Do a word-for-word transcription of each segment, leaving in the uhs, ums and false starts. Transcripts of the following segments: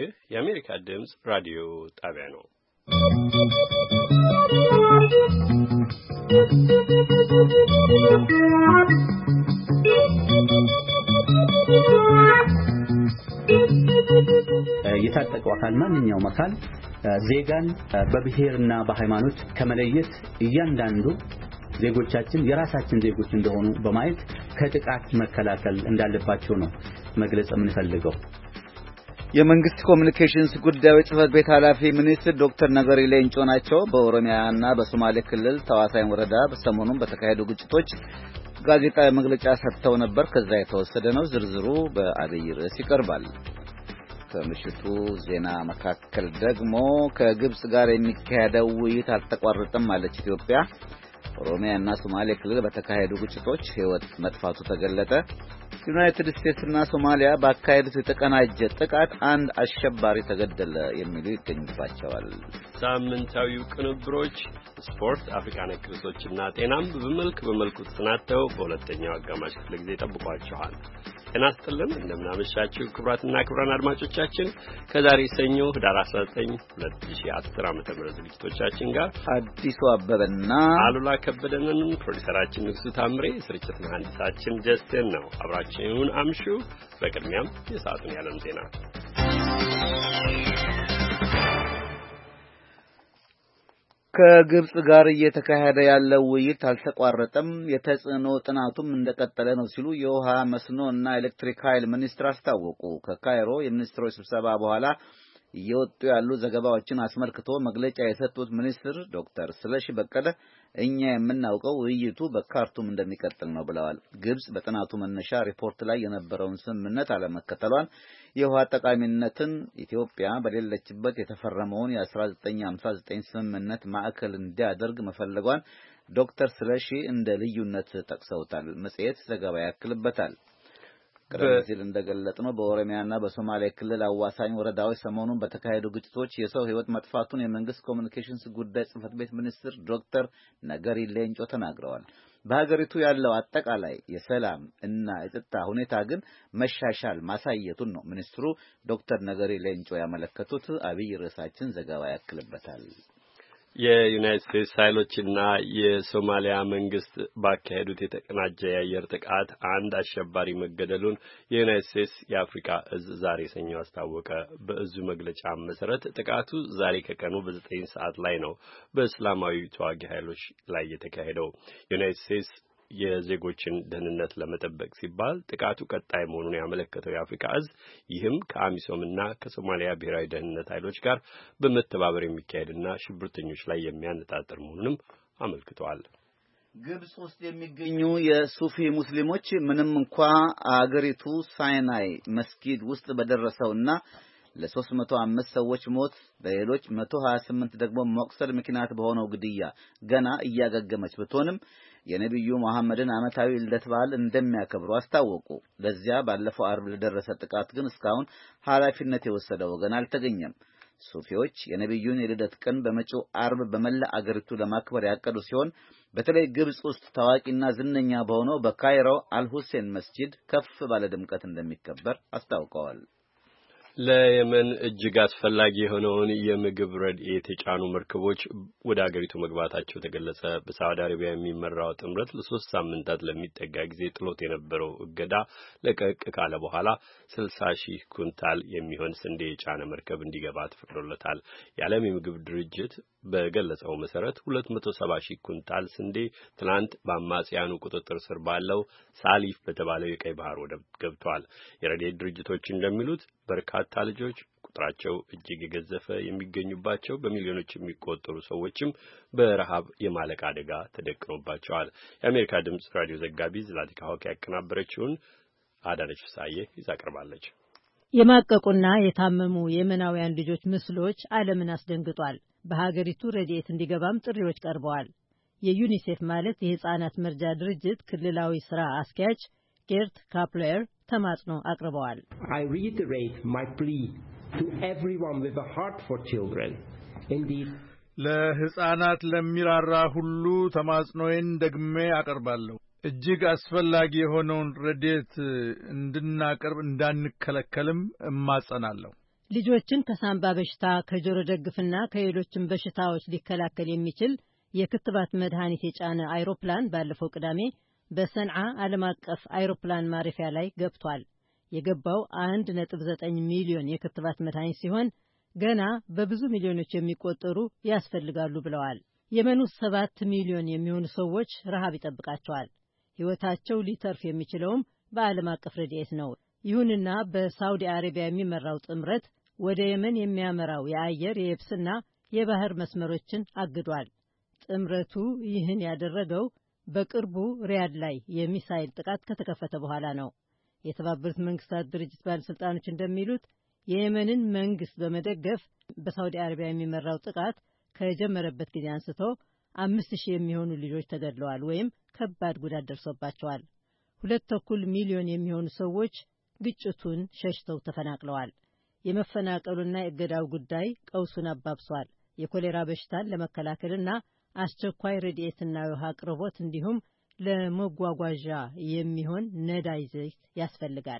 ይህ የአሜሪካ ድምጽ ራዲዮ ጣቢያ ነው። የታጠቀው አካል ማንኛውም አካል ዜጋን በብሔርና በሃይማኖት ከመለየት እያንዳንዱ ዜጎቻችን የራሳችን ዜጎች እንደሆኑ በማየት ከጥቃት መከላከል እንዳለባቸው ነው መግለጽ የምንፈልገው። የመንግስት ኮሙኒኬሽንስ ጉዳዮች ጽህፈት ቤት ኃላፊ ሚኒስትር ዶክተር ነገሪ ሌንጮ ናቸው። በኦሮሚያና በሶማሌ ክልል ተዋሳኝ ወረዳ በሰሞኑን በተካሄዱ ግጭቶች ጋዜጣዊ መግለጫ ሰጥተው ነበር። ከዛ የተወሰደ ነው። ዝርዝሩ በአብይ ርዕስ ይቀርባል። ከምሽቱ ዜና መካከል ደግሞ ከግብጽ ጋር የሚካሄደው ውይይት አልተቋረጠም ማለት ኢትዮጵያ። ኦሮሚያና ሶማሌ ክልል በተካሄዱ ግጭቶች ህይወት መጥፋቱ ተገለጠ። ዩናይትድ ስቴትስና ሶማሊያ ባካሄዱት የተቀናጀ ጥቃት አንድ አሸባሪ ተገደለ የሚሉ ይገኙባቸዋል። ሳምንታዊው ቅንብሮች ስፖርት፣ አፍሪካ ነክ ርዕሶችና ጤናም በመልክ በመልኩ ተሰናድተው በሁለተኛው አጋማሽ ክፍለ ጊዜ ጠብቋቸዋል። ጤና ይስጥልን እንደምን አመሻችሁ ክቡራትና ክቡራን አድማጮቻችን። ከዛሬ ሰኞ ህዳር አስራ ዘጠኝ ሁለት ሺህ አስር ዓመተ ምህረት ዝግጅቶቻችን ጋር አዲሱ አበበና አሉላ ከበደንን፣ ፕሮዲሰራችን ንጉሱ ታምሬ፣ ስርጭት መሐንዲሳችን ጀስቲን ነው። አብራችሁን አምሹ። በቅድሚያም የሰዓቱን ያለም ዜና። ከግብጽ ጋር እየተካሄደ ያለው ውይይት አልተቋረጠም፣ የተጽዕኖ ጥናቱም እንደቀጠለ ነው ሲሉ የውሃ መስኖ እና ኤሌክትሪክ ኃይል ሚኒስትር አስታወቁ። ከካይሮ የሚኒስትሮች ስብሰባ በኋላ እየወጡ ያሉ ዘገባዎችን አስመልክቶ መግለጫ የሰጡት ሚኒስትር ዶክተር ስለሺ በቀለ እኛ የምናውቀው ውይይቱ በካርቱም እንደሚቀጥል ነው ብለዋል። ግብጽ በጥናቱ መነሻ ሪፖርት ላይ የነበረውን ስምምነት አለመከተሏን፣ የውሃ ጠቃሚነትን ኢትዮጵያ በሌለችበት የተፈረመውን የ1959 ስምምነት ማዕከል እንዲያደርግ መፈለጓን ዶክተር ስለሺ እንደ ልዩነት ጠቅሰውታል። መጽሔት ዘገባ ያክልበታል። ከዚህ እንደገለጽነው በኦሮሚያና በሶማሌ ክልል አዋሳኝ ወረዳዎች ሰሞኑን በተካሄዱ ግጭቶች የሰው ሕይወት መጥፋቱን የመንግስት ኮሙኒኬሽንስ ጉዳይ ጽህፈት ቤት ሚኒስትር ዶክተር ነገሪ ሌንጮ ተናግረዋል። በሀገሪቱ ያለው አጠቃላይ የሰላም እና የጸጥታ ሁኔታ ግን መሻሻል ማሳየቱን ነው ሚኒስትሩ ዶክተር ነገሪ ሌንጮ ያመለከቱት። አብይ ርዕሳችን ዘገባ ያክልበታል። የዩናይትድ ስቴትስ ኃይሎችና የሶማሊያ መንግስት ባካሄዱት የተቀናጀ የአየር ጥቃት አንድ አሸባሪ መገደሉን የዩናይትድ ስቴትስ የአፍሪካ እዝ ዛሬ ሰኞ አስታወቀ። በእዙ መግለጫ መሰረት ጥቃቱ ዛሬ ከቀኑ በዘጠኝ ሰዓት ላይ ነው በእስላማዊ ተዋጊ ኃይሎች ላይ የተካሄደው። ዩናይትድ ስቴትስ የዜጎችን ደህንነት ለመጠበቅ ሲባል ጥቃቱ ቀጣይ መሆኑን ያመለከተው የአፍሪካ እዝ ይህም ከአሚሶምና ከሶማሊያ ብሔራዊ ደህንነት ኃይሎች ጋር በመተባበር የሚካሄድና ሽብርተኞች ላይ የሚያነጣጥር መሆኑንም አመልክተዋል። ግብጽ ውስጥ የሚገኙ የሱፊ ሙስሊሞች ምንም እንኳ አገሪቱ ሳይናይ መስጊድ ውስጥ በደረሰውና ለሶስት መቶ አምስት ሰዎች ሞት በሌሎች መቶ ሀያ ስምንት ደግሞ መቁሰል ምክንያት በሆነው ግድያ ገና እያገገመች ብትሆንም የነብዩ መሐመድን ዓመታዊ ልደት በዓል እንደሚያከብሩ አስታወቁ። ለዚያ ባለፈው አርብ ለደረሰ ጥቃት ግን እስካሁን ኃላፊነት የወሰደ ወገን አልተገኘም። ሱፊዎች የነብዩን የልደት ቀን በመጪው አርብ በመላ አገሪቱ ለማክበር ያቀዱ ሲሆን በተለይ ግብጽ ውስጥ ታዋቂና ዝነኛ በሆነው በካይሮ አልሁሴን መስጂድ ከፍ ባለ ድምቀት እንደሚከበር አስታውቀዋል። ለየመን እጅግ አስፈላጊ የሆነውን የምግብ ረድኤት የጫኑ መርከቦች ወደ አገሪቱ መግባታቸው ተገለጸ። በሳዑዲ አረቢያ የሚመራው ጥምረት ለሶስት ሳምንታት ለሚጠጋ ጊዜ ጥሎት የነበረው እገዳ ለቀቅ ካለ በኋላ ስልሳ ሺህ ኩንታል የሚሆን ስንዴ የጫነ መርከብ እንዲገባ ተፈቅዶለታል። የዓለም የምግብ ድርጅት በገለጸው መሰረት ሁለት መቶ ሰባ ሺህ ኩንታል ስንዴ ትናንት በአማጽያኑ ቁጥጥር ስር ባለው ሳሊፍ በተባለው የቀይ ባህር ወደብ ገብቷል። የረድኤት ድርጅቶች እንደሚሉት በርካታ ልጆች ቁጥራቸው እጅግ የገዘፈ የሚገኙባቸው በሚሊዮኖች የሚቆጠሩ ሰዎችም በረሃብ የማለቅ አደጋ ተደቅኖባቸዋል። የአሜሪካ ድምጽ ራዲዮ ዘጋቢ ዝላቲካ ሆክ ያቀናበረችውን አዳነች ፍሳዬ ይዛ ቀርባለች። የማቀቁና የታመሙ የመናውያን ልጆች ምስሎች ዓለምን አስደንግጧል። በሀገሪቱ ረድኤት እንዲገባም ጥሪዎች ቀርበዋል። የዩኒሴፍ ማለት የህፃናት መርጃ ድርጅት ክልላዊ ስራ አስኪያጅ ጌርት ካፕለር ተማጽኖ አቅርበዋል። I reiterate my plea to everyone with a heart for children. Indeed, ለህፃናት ለሚራራ ሁሉ ተማጽኖዬን ደግሜ አቀርባለሁ። እጅግ አስፈላጊ የሆነውን ረድኤት እንድናቀርብ እንዳንከለከልም እማጸናለሁ። ልጆችን ከሳምባ በሽታ ከጆሮ ደግፍና ከሌሎችም በሽታዎች ሊከላከል የሚችል የክትባት መድኃኒት የጫነ አይሮፕላን ባለፈው ቅዳሜ በሰንዓ ዓለም አቀፍ አይሮፕላን ማረፊያ ላይ ገብቷል። የገባው አንድ ነጥብ ዘጠኝ ሚሊዮን የክትባት መድኃኒት ሲሆን ገና በብዙ ሚሊዮኖች የሚቆጠሩ ያስፈልጋሉ ብለዋል። የመን ውስጥ ሰባት ሚሊዮን የሚሆኑ ሰዎች ረሃብ ይጠብቃቸዋል። ሕይወታቸው ሊተርፍ የሚችለውም በዓለም አቀፍ ረድኤት ነው። ይሁንና በሳውዲ አረቢያ የሚመራው ጥምረት ወደ የመን የሚያመራው የአየር የየብስና የባህር መስመሮችን አግዷል። ጥምረቱ ይህን ያደረገው በቅርቡ ሪያድ ላይ የሚሳይል ጥቃት ከተከፈተ በኋላ ነው። የተባበሩት መንግስታት ድርጅት ባለሥልጣኖች እንደሚሉት የየመንን መንግስት በመደገፍ በሳውዲ አረቢያ የሚመራው ጥቃት ከጀመረበት ጊዜ አንስቶ አምስት ሺህ የሚሆኑ ልጆች ተገድለዋል ወይም ከባድ ጉዳት ደርሶባቸዋል። ሁለት ተኩል ሚሊዮን የሚሆኑ ሰዎች ግጭቱን ሸሽተው ተፈናቅለዋል። የመፈናቀሉና የእገዳው ጉዳይ ቀውሱን አባብሷል። የኮሌራ በሽታን ለመከላከልና አስቸኳይ ረድኤትና የውሃ አቅርቦት እንዲሁም ለመጓጓዣ የሚሆን ነዳጅ ዘይት ያስፈልጋል።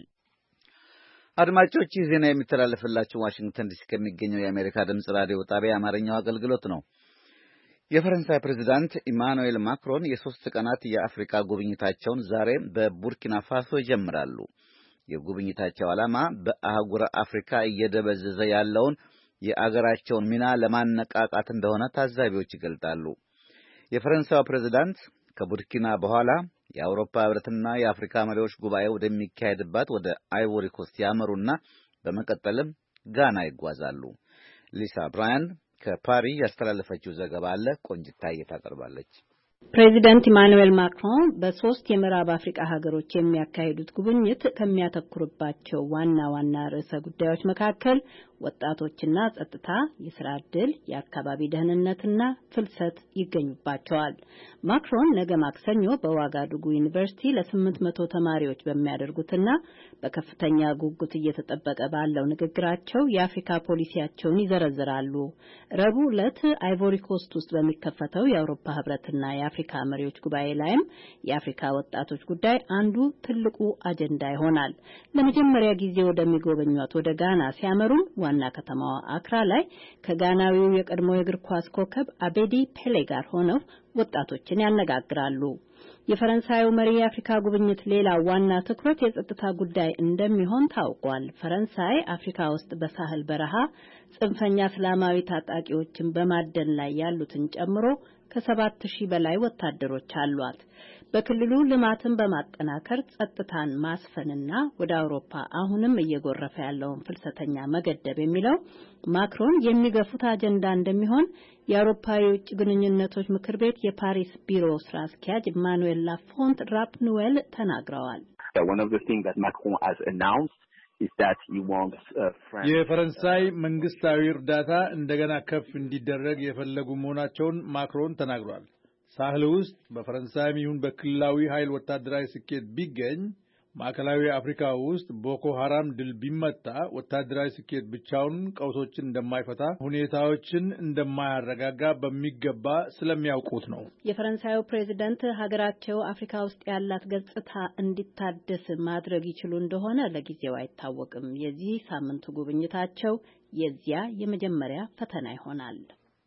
አድማጮች ይህ ዜና የሚተላለፍላችሁ ዋሽንግተን ዲሲ ከሚገኘው የአሜሪካ ድምጽ ራዲዮ ጣቢያ የአማርኛው አገልግሎት ነው። የፈረንሳይ ፕሬዝዳንት ኢማኑኤል ማክሮን የሶስት ቀናት የአፍሪካ ጉብኝታቸውን ዛሬ በቡርኪና ፋሶ ይጀምራሉ። የጉብኝታቸው ዓላማ በአህጉረ አፍሪካ እየደበዘዘ ያለውን የአገራቸውን ሚና ለማነቃቃት እንደሆነ ታዛቢዎች ይገልጣሉ። የፈረንሳዩ ፕሬዝዳንት ከቡርኪና በኋላ የአውሮፓ ህብረትና የአፍሪካ መሪዎች ጉባኤ ወደሚካሄድባት ወደ አይቮሪ ኮስት ያመሩና በመቀጠልም ጋና ይጓዛሉ። ሊሳ ብራያን ከፓሪ ያስተላለፈችው ዘገባ አለ። ቆንጅታዬ ታቀርባለች። ፕሬዚዳንት ኢማኑኤል ማክሮን በሶስት የምዕራብ አፍሪካ ሀገሮች የሚያካሂዱት ጉብኝት ከሚያተኩርባቸው ዋና ዋና ርዕሰ ጉዳዮች መካከል ወጣቶችና ጸጥታ፣ የስራ ዕድል፣ የአካባቢ ደህንነትና ፍልሰት ይገኙባቸዋል። ማክሮን ነገ ማክሰኞ በዋጋዱጉ ዩኒቨርሲቲ ለስምንት መቶ ተማሪዎች በሚያደርጉትና በከፍተኛ ጉጉት እየተጠበቀ ባለው ንግግራቸው የአፍሪካ ፖሊሲያቸውን ይዘረዝራሉ። ረቡዕ ዕለት አይቮሪ ኮስት ውስጥ በሚከፈተው የአውሮፓ ህብረትና የአፍሪካ መሪዎች ጉባኤ ላይም የአፍሪካ ወጣቶች ጉዳይ አንዱ ትልቁ አጀንዳ ይሆናል። ለመጀመሪያ ጊዜ ወደሚጎበኟት ወደ ጋና ሲያመሩም ዋና ከተማዋ አክራ ላይ ከጋናዊው የቀድሞ የእግር ኳስ ኮከብ አቤዲ ፔሌ ጋር ሆነው ወጣቶችን ያነጋግራሉ። የፈረንሳዩ መሪ የአፍሪካ ጉብኝት ሌላ ዋና ትኩረት የጸጥታ ጉዳይ እንደሚሆን ታውቋል። ፈረንሳይ አፍሪካ ውስጥ በሳህል በረሃ ጽንፈኛ እስላማዊ ታጣቂዎችን በማደን ላይ ያሉትን ጨምሮ ከሰባት ሺህ በላይ ወታደሮች አሏት። በክልሉ ልማትን በማጠናከር ጸጥታን ማስፈንና ወደ አውሮፓ አሁንም እየጎረፈ ያለውን ፍልሰተኛ መገደብ የሚለው ማክሮን የሚገፉት አጀንዳ እንደሚሆን የአውሮፓ የውጭ ግንኙነቶች ምክር ቤት የፓሪስ ቢሮ ስራ አስኪያጅ ማኑኤል ላፎንት ራፕኑዌል ተናግረዋል። የፈረንሳይ መንግስታዊ እርዳታ እንደገና ከፍ እንዲደረግ የፈለጉ መሆናቸውን ማክሮን ተናግሯል። ሳህል ውስጥ በፈረንሳይም ይሁን በክልላዊ ኃይል ወታደራዊ ስኬት ቢገኝ ማዕከላዊ አፍሪካ ውስጥ ቦኮ ሐራም ድል ቢመታ ወታደራዊ ስኬት ብቻውን ቀውሶችን እንደማይፈታ፣ ሁኔታዎችን እንደማያረጋጋ በሚገባ ስለሚያውቁት ነው። የፈረንሳዩ ፕሬዝዳንት ሀገራቸው አፍሪካ ውስጥ ያላት ገጽታ እንዲታደስ ማድረግ ይችሉ እንደሆነ ለጊዜው አይታወቅም። የዚህ ሳምንቱ ጉብኝታቸው የዚያ የመጀመሪያ ፈተና ይሆናል።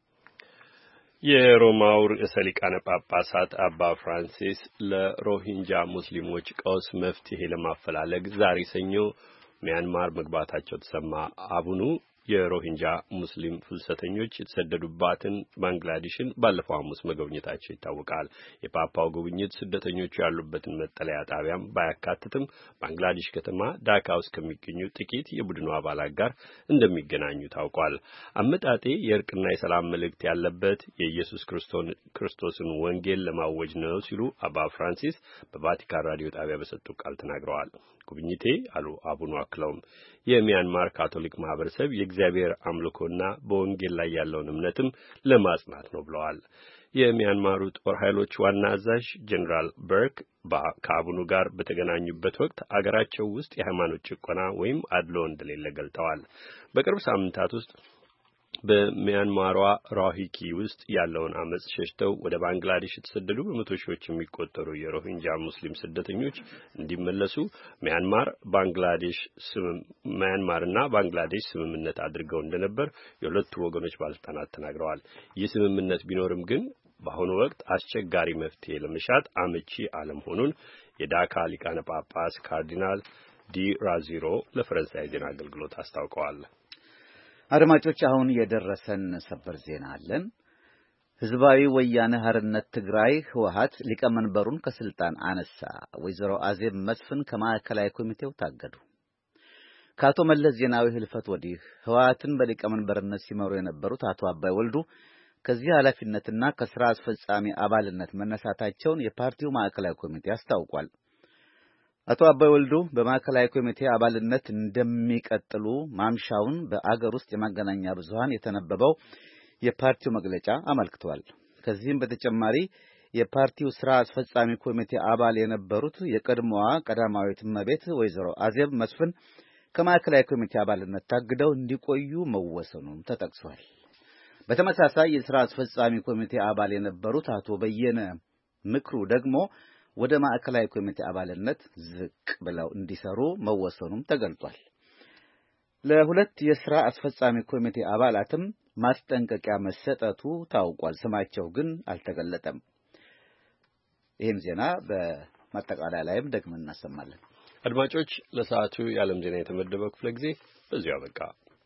የሮማው ርዕሰ ሊቃነ ጳጳሳት አባ ፍራንሲስ ለሮሂንጃ ሙስሊሞች ቀውስ መፍትሄ ለማፈላለግ ዛሬ ሰኞ ሚያንማር መግባታቸው ተሰማ። አቡኑ የሮሂንጃ ሙስሊም ፍልሰተኞች የተሰደዱባትን ባንግላዴሽን ባለፈው ሐሙስ መጎብኘታቸው ይታወቃል። የፓፓው ጉብኝት ስደተኞቹ ያሉበትን መጠለያ ጣቢያም ባያካትትም ባንግላዴሽ ከተማ ዳካ ውስጥ ከሚገኙ ጥቂት የቡድኑ አባላት ጋር እንደሚገናኙ ታውቋል። አመጣጤ የእርቅና የሰላም መልእክት ያለበት የኢየሱስ ክርስቶስን ወንጌል ለማወጅ ነው ሲሉ አባ ፍራንሲስ በቫቲካን ራዲዮ ጣቢያ በሰጡት ቃል ተናግረዋል። ጉብኝቴ አሉ አቡኑ አክለውም የሚያንማር ካቶሊክ ማህበረሰብ የእግዚአብሔር አምልኮና በወንጌል ላይ ያለውን እምነትም ለማጽናት ነው ብለዋል። የሚያንማሩ ጦር ኃይሎች ዋና አዛዥ ጀነራል በርክ ከአቡኑ ጋር በተገናኙበት ወቅት አገራቸው ውስጥ የሃይማኖት ጭቆና ወይም አድሎ እንደሌለ ገልጠዋል። በቅርብ ሳምንታት ውስጥ በሚያንማሯ ሮሂንጂ ውስጥ ያለውን አመጽ ሸሽተው ወደ ባንግላዴሽ የተሰደዱ በመቶ ሺዎች የሚቆጠሩ የሮሂንጃ ሙስሊም ስደተኞች እንዲመለሱ ሚያንማር ባንግላዴሽ ሚያንማርና ባንግላዴሽ ስምምነት አድርገው እንደነበር የሁለቱ ወገኖች ባለስልጣናት ተናግረዋል። ይህ ስምምነት ቢኖርም ግን በአሁኑ ወቅት አስቸጋሪ መፍትሄ ለመሻት አመቺ አለመሆኑን የዳካ ሊቃነ ጳጳስ ካርዲናል ዲ ራዚሮ ለፈረንሳይ ዜና አገልግሎት አስታውቀዋል። አድማጮች አሁን የደረሰን ሰበር ዜና አለን። ህዝባዊ ወያነ ሓርነት ትግራይ ህወሓት ሊቀመንበሩን ከስልጣን አነሳ። ወይዘሮ አዜብ መስፍን ከማዕከላዊ ኮሚቴው ታገዱ። ከአቶ መለስ ዜናዊ ህልፈት ወዲህ ህወሓትን በሊቀመንበርነት ሲመሩ የነበሩት አቶ አባይ ወልዱ ከዚህ ኃላፊነትና ከስራ አስፈጻሚ አባልነት መነሳታቸውን የፓርቲው ማዕከላዊ ኮሚቴ አስታውቋል። አቶ አባይ ወልዱ በማዕከላዊ ኮሚቴ አባልነት እንደሚቀጥሉ ማምሻውን በአገር ውስጥ የማገናኛ ብዙሃን የተነበበው የፓርቲው መግለጫ አመልክቷል። ከዚህም በተጨማሪ የፓርቲው ስራ አስፈጻሚ ኮሚቴ አባል የነበሩት የቀድሞዋ ቀዳማዊት እመቤት ወይዘሮ አዜብ መስፍን ከማዕከላዊ ኮሚቴ አባልነት ታግደው እንዲቆዩ መወሰኑም ተጠቅሷል። በተመሳሳይ የስራ አስፈጻሚ ኮሚቴ አባል የነበሩት አቶ በየነ ምክሩ ደግሞ ወደ ማዕከላዊ ኮሚቴ አባልነት ዝቅ ብለው እንዲሰሩ መወሰኑም ተገልጿል። ለሁለት የሥራ አስፈጻሚ ኮሚቴ አባላትም ማስጠንቀቂያ መሰጠቱ ታውቋል። ስማቸው ግን አልተገለጠም። ይህን ዜና በማጠቃለያ ላይም ደግመን እናሰማለን። አድማጮች፣ ለሰዓቱ የዓለም ዜና የተመደበው ክፍለ ጊዜ በዚሁ አበቃ።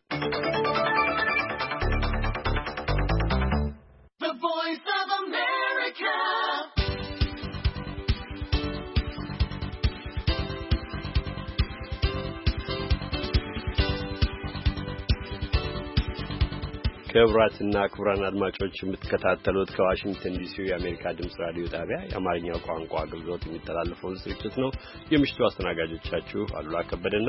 ክቡራትና ክቡራን አድማጮች የምትከታተሉት ከዋሽንግተን ዲሲ የአሜሪካ ድምጽ ራዲዮ ጣቢያ የአማርኛው ቋንቋ አገልግሎት የሚተላለፈውን ስርጭት ነው። የምሽቱ አስተናጋጆቻችሁ አሉላ ከበደና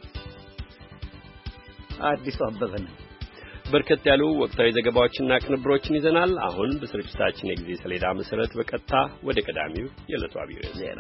አዲሱ አበበ ነን። በርከት ያሉ ወቅታዊ ዘገባዎችና ቅንብሮችን ይዘናል። አሁን በስርጭታችን የጊዜ ሰሌዳ መሰረት በቀጥታ ወደ ቀዳሚው የዕለቱ አብይ ዜና።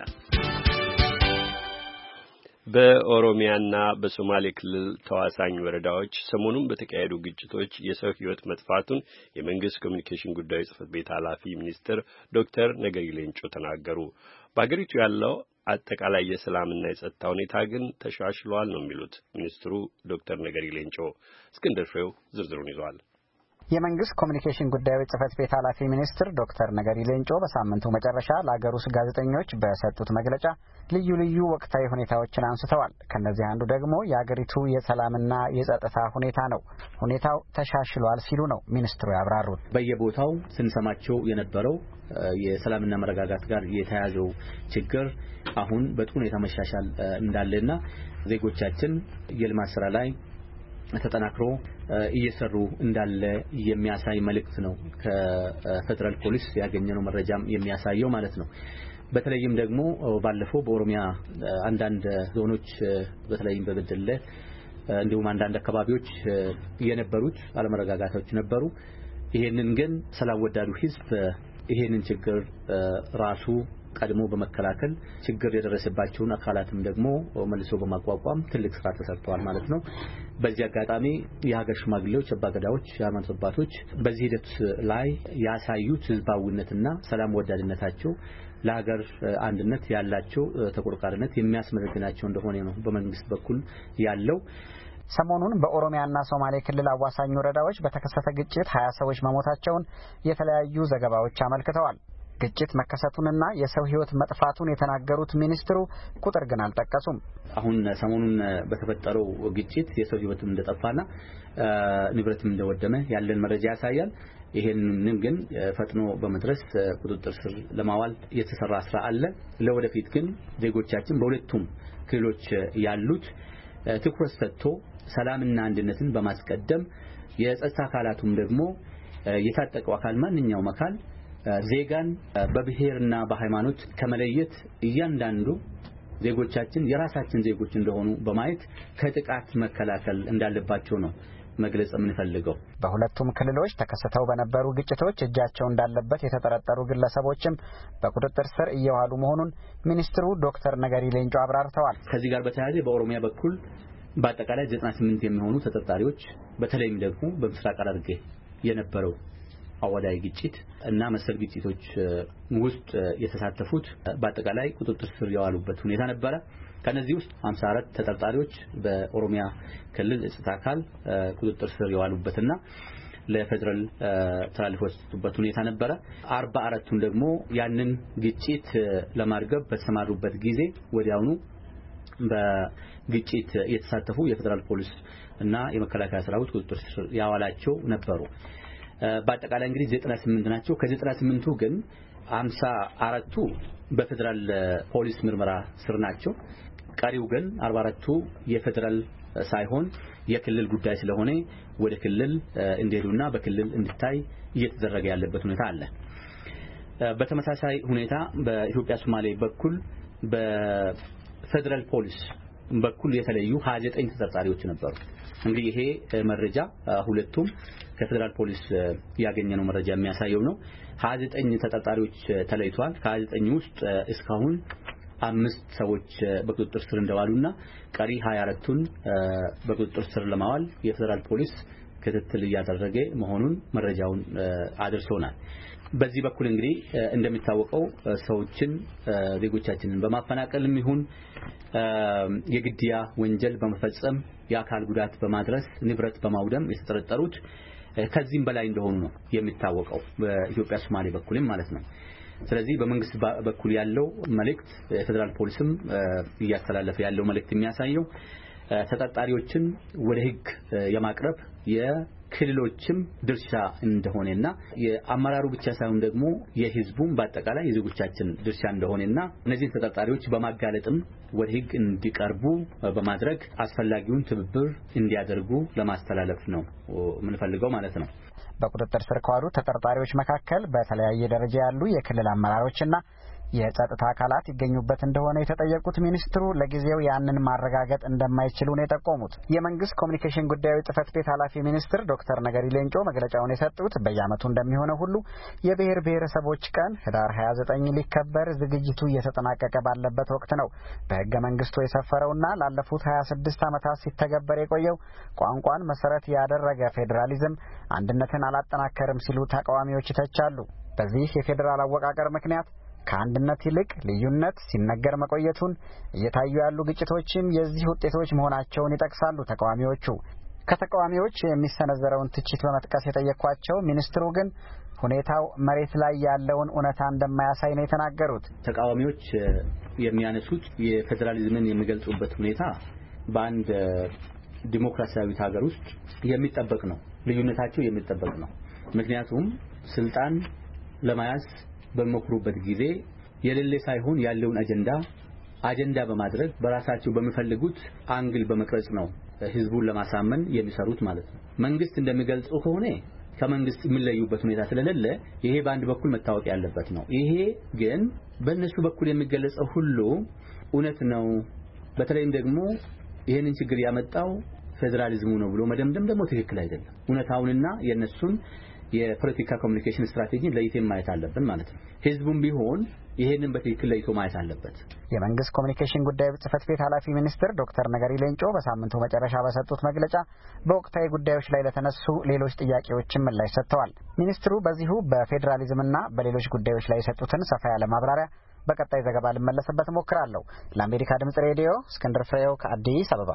በኦሮሚያና በሶማሌ ክልል ተዋሳኝ ወረዳዎች ሰሞኑን በተካሄዱ ግጭቶች የሰው ሕይወት መጥፋቱን የመንግስት ኮሚኒኬሽን ጉዳዮች ጽሕፈት ቤት ኃላፊ ሚኒስትር ዶክተር ነገሪ ሌንጮ ተናገሩ። በአገሪቱ ያለው አጠቃላይ የሰላምና የጸጥታ ሁኔታ ግን ተሻሽሏል ነው የሚሉት ሚኒስትሩ ዶክተር ነገሪ ሌንጮ። እስክንድር ፍሬው ዝርዝሩን ይዟል። የመንግስት ኮሚኒኬሽን ጉዳዮች ጽሕፈት ቤት ኃላፊ ሚኒስትር ዶክተር ነገሪ ሌንጮ በሳምንቱ መጨረሻ ለአገር ውስጥ ጋዜጠኞች በሰጡት መግለጫ ልዩ ልዩ ወቅታዊ ሁኔታዎችን አንስተዋል። ከነዚህ አንዱ ደግሞ የአገሪቱ የሰላምና የጸጥታ ሁኔታ ነው። ሁኔታው ተሻሽሏል ሲሉ ነው ሚኒስትሩ ያብራሩት። በየቦታው ስንሰማቸው የነበረው የሰላምና መረጋጋት ጋር የተያዘው ችግር አሁን በጥሩ ሁኔታ መሻሻል እንዳለና ዜጎቻችን የልማት ስራ ላይ ተጠናክሮ እየሰሩ እንዳለ የሚያሳይ መልእክት ነው ከፌደራል ፖሊስ ያገኘነው መረጃም የሚያሳየው ማለት ነው። በተለይም ደግሞ ባለፈው በኦሮሚያ አንዳንድ ዞኖች በተለይም በበደለ እንዲሁም አንዳንድ አካባቢዎች የነበሩት አለመረጋጋቶች ነበሩ። ይሄንን ግን ሰላም ወዳዱ ህዝብ ይሄንን ችግር ራሱ ቀድሞ በመከላከል ችግር የደረሰባቸውን አካላትም ደግሞ መልሶ በማቋቋም ትልቅ ስራ ተሰርቷል ማለት ነው። በዚህ አጋጣሚ የሀገር ሽማግሌዎች፣ አባገዳዎች፣ የሃይማኖት አባቶች በዚህ ሂደት ላይ ያሳዩት ህዝባዊነትና ሰላም ወዳድነታቸው ለሀገር አንድነት ያላቸው ተቆርቋሪነት የሚያስመሰግናቸው እንደሆነ ነው በመንግስት በኩል ያለው። ሰሞኑን በኦሮሚያና ሶማሌ ክልል አዋሳኝ ወረዳዎች በተከሰተ ግጭት ሀያ ሰዎች መሞታቸውን የተለያዩ ዘገባዎች አመልክተዋል። ግጭት መከሰቱንና የሰው ህይወት መጥፋቱን የተናገሩት ሚኒስትሩ ቁጥር ግን አልጠቀሱም። አሁን ሰሞኑን በተፈጠረው ግጭት የሰው ህይወትም እንደጠፋና ንብረትም እንደወደመ ያለን መረጃ ያሳያል። ይሄንን ግን ፈጥኖ በመድረስ ቁጥጥር ስር ለማዋል የተሰራ ስራ አለ። ለወደፊት ግን ዜጎቻችን በሁለቱም ክልሎች ያሉት ትኩረት ሰጥቶ ሰላምና አንድነትን በማስቀደም የጸጥታ አካላቱም ደግሞ የታጠቀው አካል ማንኛውም አካል ዜጋን በብሔርና በሃይማኖት ከመለየት እያንዳንዱ ዜጎቻችን የራሳችን ዜጎች እንደሆኑ በማየት ከጥቃት መከላከል እንዳለባቸው ነው መግለጽ የምንፈልገው። በሁለቱም ክልሎች ተከስተው በነበሩ ግጭቶች እጃቸው እንዳለበት የተጠረጠሩ ግለሰቦችም በቁጥጥር ስር እየዋሉ መሆኑን ሚኒስትሩ ዶክተር ነገሪ ሌንጮ አብራርተዋል። ከዚህ ጋር በተያያዘ በኦሮሚያ በኩል በአጠቃላይ ዘጠና ስምንት የሚሆኑ ተጠርጣሪዎች በተለይም ደግሞ በምስራቅ ሐረርጌ የነበረው አወዳይ ግጭት እና መሰል ግጭቶች ውስጥ የተሳተፉት በአጠቃላይ ቁጥጥር ስር የዋሉበት ሁኔታ ነበረ። ከነዚህ ውስጥ ሃምሳ አራት ተጠርጣሪዎች በኦሮሚያ ክልል የጸጥታ አካል ቁጥጥር ስር የዋሉበትና ለፌደራል ተላልፎ የተሰጡበት ሁኔታ ነበረ። አርባ አራቱን ደግሞ ያንን ግጭት ለማርገብ በተሰማሩበት ጊዜ ወዲያውኑ በግጭት የተሳተፉ የፌደራል ፖሊስ እና የመከላከያ ሰራዊት ቁጥጥር ስር ያዋላቸው ነበሩ። በአጠቃላይ እንግዲህ ዘጠና ስምንት ናቸው። ከዘጠና ስምንቱ ግን ሃምሳ አራቱ በፌደራል ፖሊስ ምርመራ ስር ናቸው። ቀሪው ግን አርባ አራቱ የፌደራል ሳይሆን የክልል ጉዳይ ስለሆነ ወደ ክልል እንዲሄዱና በክልል እንዲታይ እየተደረገ ያለበት ሁኔታ አለ። በተመሳሳይ ሁኔታ በኢትዮጵያ ሶማሌ በኩል በፌደራል ፖሊስ በኩል የተለዩ ሃያ ዘጠኝ ተጠርጣሪዎች ነበሩ። እንግዲህ ይሄ መረጃ ሁለቱም ከፌደራል ፖሊስ ያገኘነው መረጃ የሚያሳየው ነው። ሃያ ዘጠኝ ተጠርጣሪዎች ተለይቷል። ከሃያ ዘጠኝ ውስጥ እስካሁን አምስት ሰዎች በቁጥጥር ስር እንደዋሉና ቀሪ ሃያ አራቱን በቁጥጥር ስር ለማዋል የፌደራል ፖሊስ ክትትል እያደረገ መሆኑን መረጃውን አድርሶናል። በዚህ በኩል እንግዲህ እንደሚታወቀው ሰዎችን ዜጎቻችንን በማፈናቀልም ይሁን የግድያ ወንጀል በመፈጸም የአካል ጉዳት በማድረስ ንብረት በማውደም የተጠረጠሩት ከዚህም በላይ እንደሆኑ ነው የሚታወቀው በኢትዮጵያ ሶማሌ በኩልም ማለት ነው። ስለዚህ በመንግስት በኩል ያለው መልእክት ፌደራል ፖሊስም እያስተላለፈ ያለው መልእክት የሚያሳየው ተጠርጣሪዎችን ወደ ህግ የማቅረብ የክልሎችም ድርሻ እንደሆነና የአመራሩ ብቻ ሳይሆን ደግሞ የህዝቡም በአጠቃላይ የዜጎቻችን ድርሻ እንደሆነና እነዚህ ተጠርጣሪዎች በማጋለጥም ወደ ህግ እንዲቀርቡ በማድረግ አስፈላጊውን ትብብር እንዲያደርጉ ለማስተላለፍ ነው የምንፈልገው ማለት ነው። በቁጥጥር ስር ከዋሉ ተጠርጣሪዎች መካከል በተለያየ ደረጃ ያሉ የክልል አመራሮችና የጸጥታ አካላት ይገኙበት እንደሆነ የተጠየቁት ሚኒስትሩ ለጊዜው ያንን ማረጋገጥ እንደማይችሉ ነው የጠቆሙት። የመንግስት ኮሚኒኬሽን ጉዳዮች ጽህፈት ቤት ኃላፊ ሚኒስትር ዶክተር ነገሪ ሌንጮ መግለጫውን የሰጡት በየዓመቱ እንደሚሆነው ሁሉ የብሔር ብሔረሰቦች ቀን ህዳር ሃያ ዘጠኝ ሊከበር ዝግጅቱ እየተጠናቀቀ ባለበት ወቅት ነው። በህገ መንግስቱ የሰፈረውና ላለፉት ሃያ ስድስት ዓመታት ሲተገበር የቆየው ቋንቋን መሰረት ያደረገ ፌዴራሊዝም አንድነትን አላጠናከርም ሲሉ ተቃዋሚዎች ይተቻሉ። በዚህ የፌዴራል አወቃቀር ምክንያት ከአንድነት ይልቅ ልዩነት ሲነገር መቆየቱን እየታዩ ያሉ ግጭቶችም የዚህ ውጤቶች መሆናቸውን ይጠቅሳሉ ተቃዋሚዎቹ። ከተቃዋሚዎች የሚሰነዘረውን ትችት በመጥቀስ የጠየኳቸው ሚኒስትሩ ግን ሁኔታው መሬት ላይ ያለውን እውነታ እንደማያሳይ ነው የተናገሩት። ተቃዋሚዎች የሚያነሱት የፌዴራሊዝምን የሚገልጹበት ሁኔታ በአንድ ዲሞክራሲያዊ ሀገር ውስጥ የሚጠበቅ ነው። ልዩነታቸው የሚጠበቅ ነው። ምክንያቱም ስልጣን ለማያዝ በመክሩበት ጊዜ የሌለ ሳይሆን ያለውን አጀንዳ አጀንዳ በማድረግ በራሳቸው በሚፈልጉት አንግል በመቅረጽ ነው ህዝቡን ለማሳመን የሚሰሩት ማለት ነው። መንግስት እንደሚገልጸው ከሆነ ከመንግስት የሚለዩበት ሁኔታ ስለሌለ ይሄ በአንድ በኩል መታወቅ ያለበት ነው። ይሄ ግን በእነሱ በኩል የሚገለጸው ሁሉ እውነት ነው። በተለይም ደግሞ ይሄንን ችግር ያመጣው ፌዴራሊዝሙ ነው ብሎ መደምደም ደግሞ ትክክል አይደለም። እውነታውንና የነሱን የፖለቲካ ኮሚኒኬሽን ስትራቴጂን ለይተን ማየት አለብን ማለት ነው። ህዝቡም ቢሆን ይሄንን በትክክል ለይቶ ማየት አለበት። የመንግስት ኮሚኒኬሽን ጉዳዮች ጽህፈት ቤት ኃላፊ ሚኒስትር ዶክተር ነገሪ ሌንጮ በሳምንቱ መጨረሻ በሰጡት መግለጫ በወቅታዊ ጉዳዮች ላይ ለተነሱ ሌሎች ጥያቄዎችም ምላሽ ሰጥተዋል። ሚኒስትሩ በዚሁ በፌዴራሊዝምና በሌሎች ጉዳዮች ላይ የሰጡትን ሰፋ ያለ ማብራሪያ በቀጣይ ዘገባ ልመለስበት ሞክራለሁ። ለአሜሪካ ድምጽ ሬዲዮ እስክንድር ፍሬው ከአዲስ አበባ።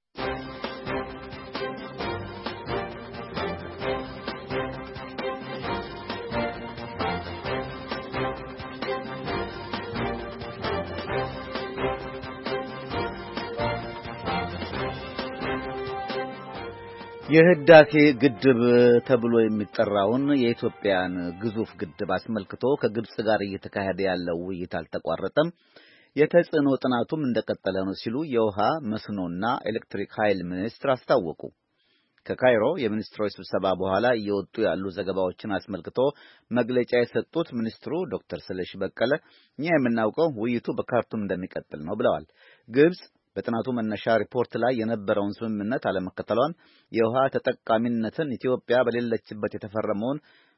የህዳሴ ግድብ ተብሎ የሚጠራውን የኢትዮጵያን ግዙፍ ግድብ አስመልክቶ ከግብጽ ጋር እየተካሄደ ያለው ውይይት አልተቋረጠም፣ የተጽዕኖ ጥናቱም እንደቀጠለ ነው ሲሉ የውሃ መስኖና ኤሌክትሪክ ኃይል ሚኒስትር አስታወቁ። ከካይሮ የሚኒስትሮች ስብሰባ በኋላ እየወጡ ያሉ ዘገባዎችን አስመልክቶ መግለጫ የሰጡት ሚኒስትሩ ዶክተር ስለሺ በቀለ እኛ የምናውቀው ውይይቱ በካርቱም እንደሚቀጥል ነው ብለዋል። ግብጽ በጥናቱ መነሻ ሪፖርት ላይ የነበረውን ስምምነት አለመከተሏን፣ የውሃ ተጠቃሚነትን ኢትዮጵያ በሌለችበት የተፈረመውን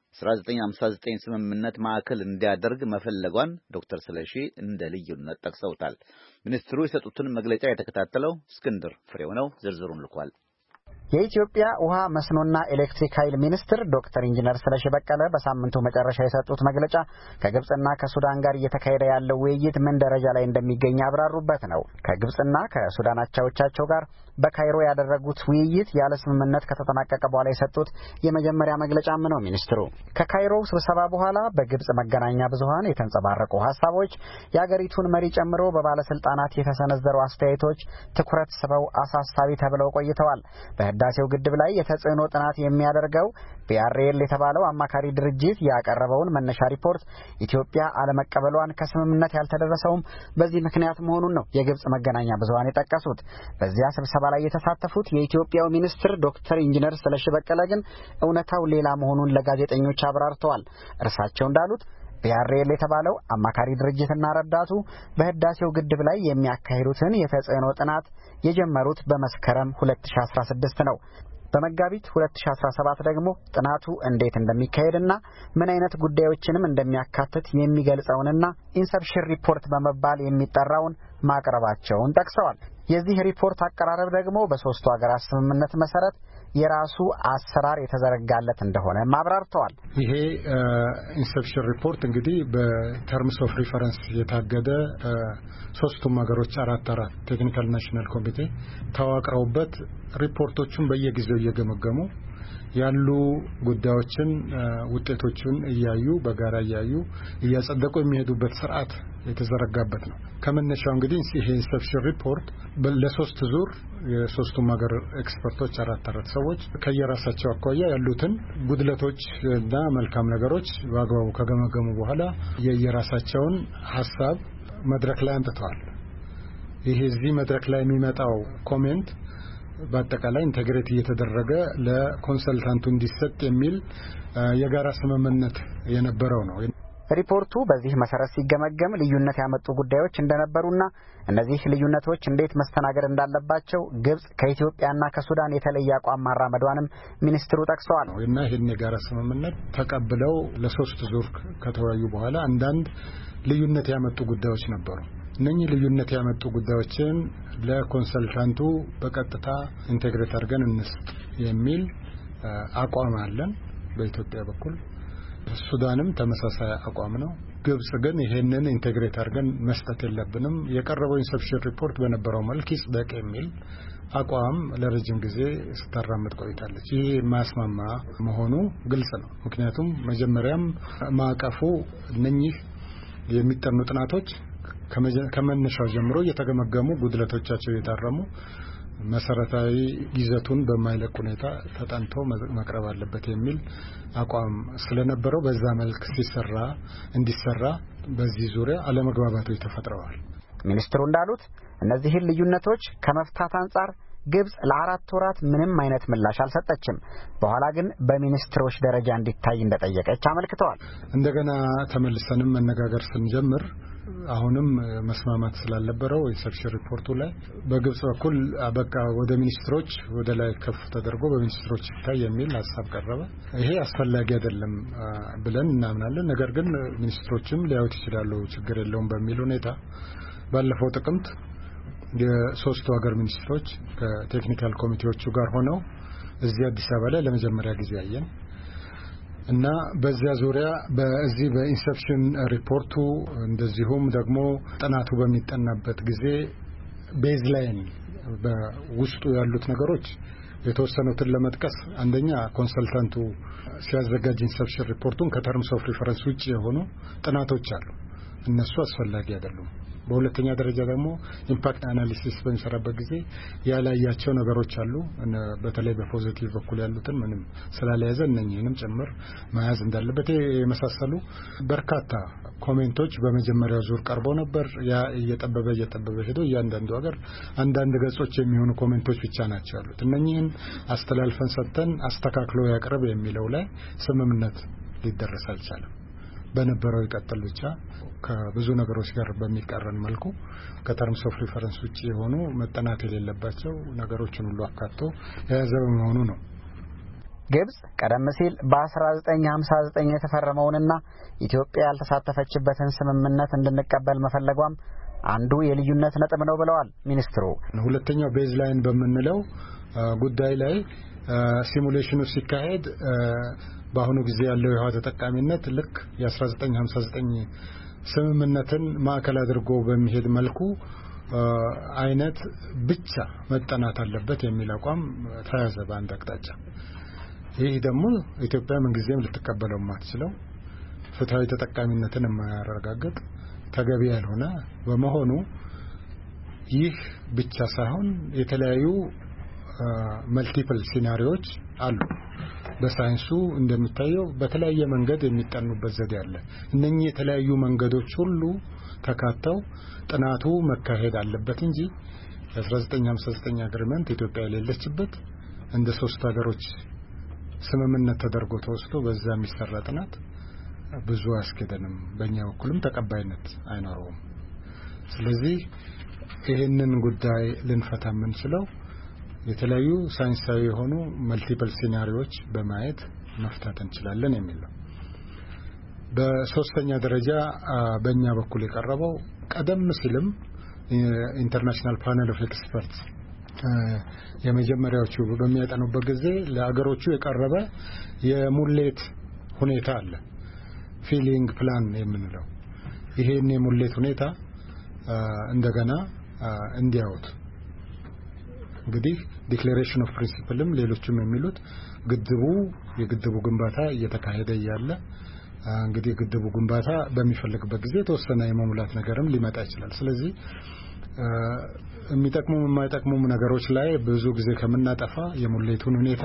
አስራ ዘጠኝ ሃምሳ ዘጠኝ ስምምነት ማዕከል እንዲያደርግ መፈለጓን ዶክተር ስለሺ እንደ ልዩነት ጠቅሰውታል። ሚኒስትሩ የሰጡትን መግለጫ የተከታተለው እስክንድር ፍሬው ነው። ዝርዝሩን ልኳል። የኢትዮጵያ ውሃ መስኖና ኤሌክትሪክ ኃይል ሚኒስትር ዶክተር ኢንጂነር ስለሺ በቀለ በሳምንቱ መጨረሻ የሰጡት መግለጫ ከግብጽና ከሱዳን ጋር እየተካሄደ ያለው ውይይት ምን ደረጃ ላይ እንደሚገኝ ያብራሩበት ነው። ከግብጽና ከሱዳን አቻዎቻቸው ጋር በካይሮ ያደረጉት ውይይት ያለ ስምምነት ከተጠናቀቀ በኋላ የሰጡት የመጀመሪያ መግለጫም ነው። ሚኒስትሩ ከካይሮ ስብሰባ በኋላ በግብጽ መገናኛ ብዙሃን የተንጸባረቁ ሀሳቦች የአገሪቱን መሪ ጨምሮ በባለስልጣናት የተሰነዘሩ አስተያየቶች ትኩረት ስበው አሳሳቢ ተብለው ቆይተዋል። በህዳሴው ግድብ ላይ የተጽዕኖ ጥናት የሚያደርገው ፒአርኤል የተባለው አማካሪ ድርጅት ያቀረበውን መነሻ ሪፖርት ኢትዮጵያ አለመቀበሏን ከስምምነት ያልተደረሰውም በዚህ ምክንያት መሆኑን ነው የግብጽ መገናኛ ብዙሃን የጠቀሱት። በዚያ ስብሰባ ላይ የተሳተፉት የኢትዮጵያው ሚኒስትር ዶክተር ኢንጂነር ስለሺ በቀለ ግን እውነታው ሌላ መሆኑን ለጋዜጠኞች አብራርተዋል። እርሳቸው እንዳሉት ፒአርኤል የተባለው አማካሪ ድርጅትና ረዳቱ በህዳሴው ግድብ ላይ የሚያካሂዱትን የተጽዕኖ ጥናት የጀመሩት በመስከረም ሁለት ሺህ አስራ ስድስት ነው። በመጋቢት ሁለት ሺህ አስራ ሰባት ደግሞ ጥናቱ እንዴት እንደሚካሄድና ምን አይነት ጉዳዮችንም እንደሚያካትት የሚገልጸውንና ኢንሰፕሽን ሪፖርት በመባል የሚጠራውን ማቅረባቸውን ጠቅሰዋል። የዚህ ሪፖርት አቀራረብ ደግሞ በሶስቱ ሀገራት ስምምነት መሰረት የራሱ አሰራር የተዘረጋለት እንደሆነ ማብራርተዋል። ይሄ ኢንሰፕሽን ሪፖርት እንግዲህ በተርምስ ኦፍ ሪፈረንስ የታገደ ሶስቱም ሀገሮች አራት አራት ቴክኒካል ናሽናል ኮሚቴ ተዋቅረውበት ሪፖርቶቹን በየጊዜው እየገመገሙ ያሉ ጉዳዮችን ውጤቶችን እያዩ በጋራ እያዩ እያጸደቁ የሚሄዱበት ስርዓት የተዘረጋበት ነው። ከመነሻው እንግዲህ ይሄ ኢንሰፕሽን ሪፖርት ለሶስት ዙር የሶስቱም ሀገር ኤክስፐርቶች አራት አራት ሰዎች ከየራሳቸው አኳያ ያሉትን ጉድለቶች እና መልካም ነገሮች በአግባቡ ከገመገሙ በኋላ የየራሳቸውን ሐሳብ መድረክ ላይ አንጥተዋል። ይሄ እዚህ መድረክ ላይ የሚመጣው ኮሜንት በአጠቃላይ ኢንተግሬት እየተደረገ ለኮንሰልታንቱ እንዲሰጥ የሚል የጋራ ስምምነት የነበረው ነው። ሪፖርቱ በዚህ መሰረት ሲገመገም ልዩነት ያመጡ ጉዳዮች እንደነበሩና እነዚህ ልዩነቶች እንዴት መስተናገድ እንዳለባቸው ግብጽ ከኢትዮጵያና ከሱዳን የተለየ አቋም ማራመዷንም ሚኒስትሩ ጠቅሰዋል። እና ይህን የጋራ ስምምነት ተቀብለው ለሶስት ዙር ከተወያዩ በኋላ አንዳንድ ልዩነት ያመጡ ጉዳዮች ነበሩ። እነኚህ ልዩነት ያመጡ ጉዳዮችን ለኮንሰልታንቱ በቀጥታ ኢንቴግሬት አድርገን እንስጥ የሚል አቋም አለን በኢትዮጵያ በኩል። ሱዳንም ተመሳሳይ አቋም ነው። ግብጽ ግን ይሄንን ኢንቴግሬት አድርገን መስጠት የለብንም፣ የቀረበው ኢንሰፕሽን ሪፖርት በነበረው መልክ ይጽደቅ የሚል አቋም ለረጅም ጊዜ ስታራምድ ቆይታለች። ይሄ ማስማማ መሆኑ ግልጽ ነው። ምክንያቱም መጀመሪያም ማዕቀፉ እነኚህ የሚጠኑ ጥናቶች ከመነሻው ጀምሮ እየተገመገሙ ጉድለቶቻቸው እየታረሙ መሰረታዊ ይዘቱን በማይለቅ ሁኔታ ተጠንቶ መቅረብ አለበት የሚል አቋም ስለነበረው በዛ መልክ ሲሰራ እንዲሰራ በዚህ ዙሪያ አለመግባባቶች ተፈጥረዋል። ሚኒስትሩ እንዳሉት እነዚህን ልዩነቶች ከመፍታት አንጻር ግብጽ ለአራት ወራት ምንም አይነት ምላሽ አልሰጠችም። በኋላ ግን በሚኒስትሮች ደረጃ እንዲታይ እንደጠየቀች አመልክተዋል። እንደገና ተመልሰንም መነጋገር ስንጀምር አሁንም መስማማት ስላልነበረው ኢንሰፕሽን ሪፖርቱ ላይ በግብጽ በኩል በቃ ወደ ሚኒስትሮች ወደ ላይ ከፍ ተደርጎ በሚኒስትሮች ይታይ የሚል ሐሳብ ቀረበ። ይሄ አስፈላጊ አይደለም ብለን እናምናለን። ነገር ግን ሚኒስትሮችም ሊያዩት ይችላሉ፣ ችግር የለውም በሚል ሁኔታ ባለፈው ጥቅምት የሶስቱ ሀገር ሚኒስትሮች ከቴክኒካል ኮሚቴዎቹ ጋር ሆነው እዚህ አዲስ አበባ ላይ ለመጀመሪያ ጊዜ ያየን እና በዚያ ዙሪያ በዚህ በኢንሰፕሽን ሪፖርቱ እንደዚሁም ደግሞ ጥናቱ በሚጠናበት ጊዜ ቤዝላይን በውስጡ ያሉት ነገሮች የተወሰኑትን ለመጥቀስ አንደኛ ኮንሰልታንቱ ሲያዘጋጅ ኢንሰፕሽን ሪፖርቱን ከተርምስ ኦፍ ሪፈረንስ ውጪ የሆኑ ጥናቶች አሉ፣ እነሱ አስፈላጊ አይደሉም። በሁለተኛ ደረጃ ደግሞ ኢምፓክት አናሊሲስ በሚሰራበት ጊዜ ያላያቸው ነገሮች አሉ። በተለይ በፖዚቲቭ በኩል ያሉትን ምንም ስላልያዘ እነኚህንም ጭምር መያዝ እንዳለበት የመሳሰሉ በርካታ ኮሜንቶች በመጀመሪያው ዙር ቀርበው ነበር። ያ እየጠበበ እየጠበበ ሄዶ እያንዳንዱ ሀገር አንዳንድ ገጾች የሚሆኑ ኮሜንቶች ብቻ ናቸው ያሉት። እነኚህን አስተላልፈን ሰጥተን አስተካክሎ ያቅርብ የሚለው ላይ ስምምነት ሊደረስ አልቻለም። በነበረው ይቀጥል ብቻ ከብዙ ነገሮች ጋር በሚቃረን መልኩ ከተርምስ ኦፍ ሪፈረንስ ውጪ የሆኑ መጠናት የሌለባቸው ነገሮችን ሁሉ አካቶ የያዘ በመሆኑ ነው። ግብጽ ቀደም ሲል በ1959 የተፈረመውንና ኢትዮጵያ ያልተሳተፈችበትን ስምምነት እንድንቀበል መፈለጓም አንዱ የልዩነት ነጥብ ነው ብለዋል ሚኒስትሩ። ሁለተኛው ቤዝላይን በመንለው ጉዳይ ላይ ሲሙሌሽኑ ሲካሄድ በአሁኑ ጊዜ ያለው የውሃ ተጠቃሚነት ልክ የ1959 ስምምነትን ማዕከል አድርጎ በሚሄድ መልኩ አይነት ብቻ መጠናት አለበት የሚል አቋም ተያዘ በአንድ አቅጣጫ። ይህ ደግሞ ኢትዮጵያ ምንጊዜም ልትቀበለው ማትችለው ፍትሃዊ ተጠቃሚነትን የማያረጋግጥ ተገቢ ያልሆነ በመሆኑ ይህ ብቻ ሳይሆን የተለያዩ መልቲፕል ሲናሪዮዎች አሉ። በሳይንሱ እንደሚታየው በተለያየ መንገድ የሚጠኑበት ዘዴ አለ። እነኚህ የተለያዩ መንገዶች ሁሉ ተካተው ጥናቱ መካሄድ አለበት እንጂ የ1959 አግሪመንት ኢትዮጵያ የሌለችበት እንደ ሶስት ሀገሮች ስምምነት ተደርጎ ተወስዶ በዛ የሚሰራ ጥናት ብዙ አስከደንም በእኛ በኩልም ተቀባይነት አይኖረውም። ስለዚህ ይሄንን ጉዳይ ልንፈታ የምንችለው የተለያዩ ሳይንሳዊ የሆኑ መልቲፕል ሲናሪዮዎች በማየት መፍታት እንችላለን የሚል ነው። በሶስተኛ ደረጃ በእኛ በኩል የቀረበው ቀደም ሲልም ኢንተርናሽናል ፓነል ኦፍ ኤክስፐርትስ የመጀመሪያዎቹ በሚያጠኑበት ጊዜ ለአገሮቹ የቀረበ የሙሌት ሁኔታ አለ። ፊሊንግ ፕላን የምንለው ይሄን የሙሌት ሁኔታ እንደገና እንዲያውት እንግዲህ ዲክሌሬሽን ኦፍ ፕሪንሲፕልም ሌሎችም የሚሉት ግድቡ የግድቡ ግንባታ እየተካሄደ ያለ እንግዲህ ግድቡ ግንባታ በሚፈልግበት ጊዜ ተወሰነ የመሙላት ነገርም ሊመጣ ይችላል። ስለዚህ የሚጠቅሙ የማይጠቅሙ ነገሮች ላይ ብዙ ጊዜ ከምናጠፋ የሙሌቱን ሁኔታ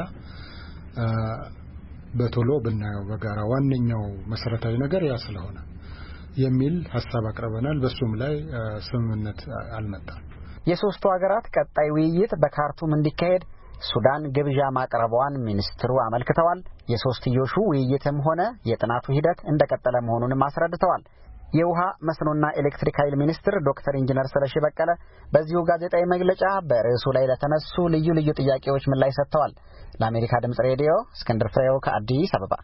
በቶሎ ብናየው በጋራ ዋነኛው መሰረታዊ ነገር ያ ስለሆነ የሚል ሐሳብ አቅርበናል። በሱም ላይ ስምምነት አልመጣም። የሶስቱ ሀገራት ቀጣይ ውይይት በካርቱም እንዲካሄድ ሱዳን ግብዣ ማቅረቧን ሚኒስትሩ አመልክተዋል። የሶስትዮሹ ውይይትም ሆነ የጥናቱ ሂደት እንደቀጠለ መሆኑንም አስረድተዋል። የውሃ መስኖና ኤሌክትሪክ ኃይል ሚኒስትር ዶክተር ኢንጂነር ስለሺ በቀለ በዚሁ ጋዜጣዊ መግለጫ በርዕሱ ላይ ለተነሱ ልዩ ልዩ ጥያቄዎች ምላሽ ሰጥተዋል። ለአሜሪካ ድምጽ ሬዲዮ እስክንድር ፍሬው ከአዲስ አበባ።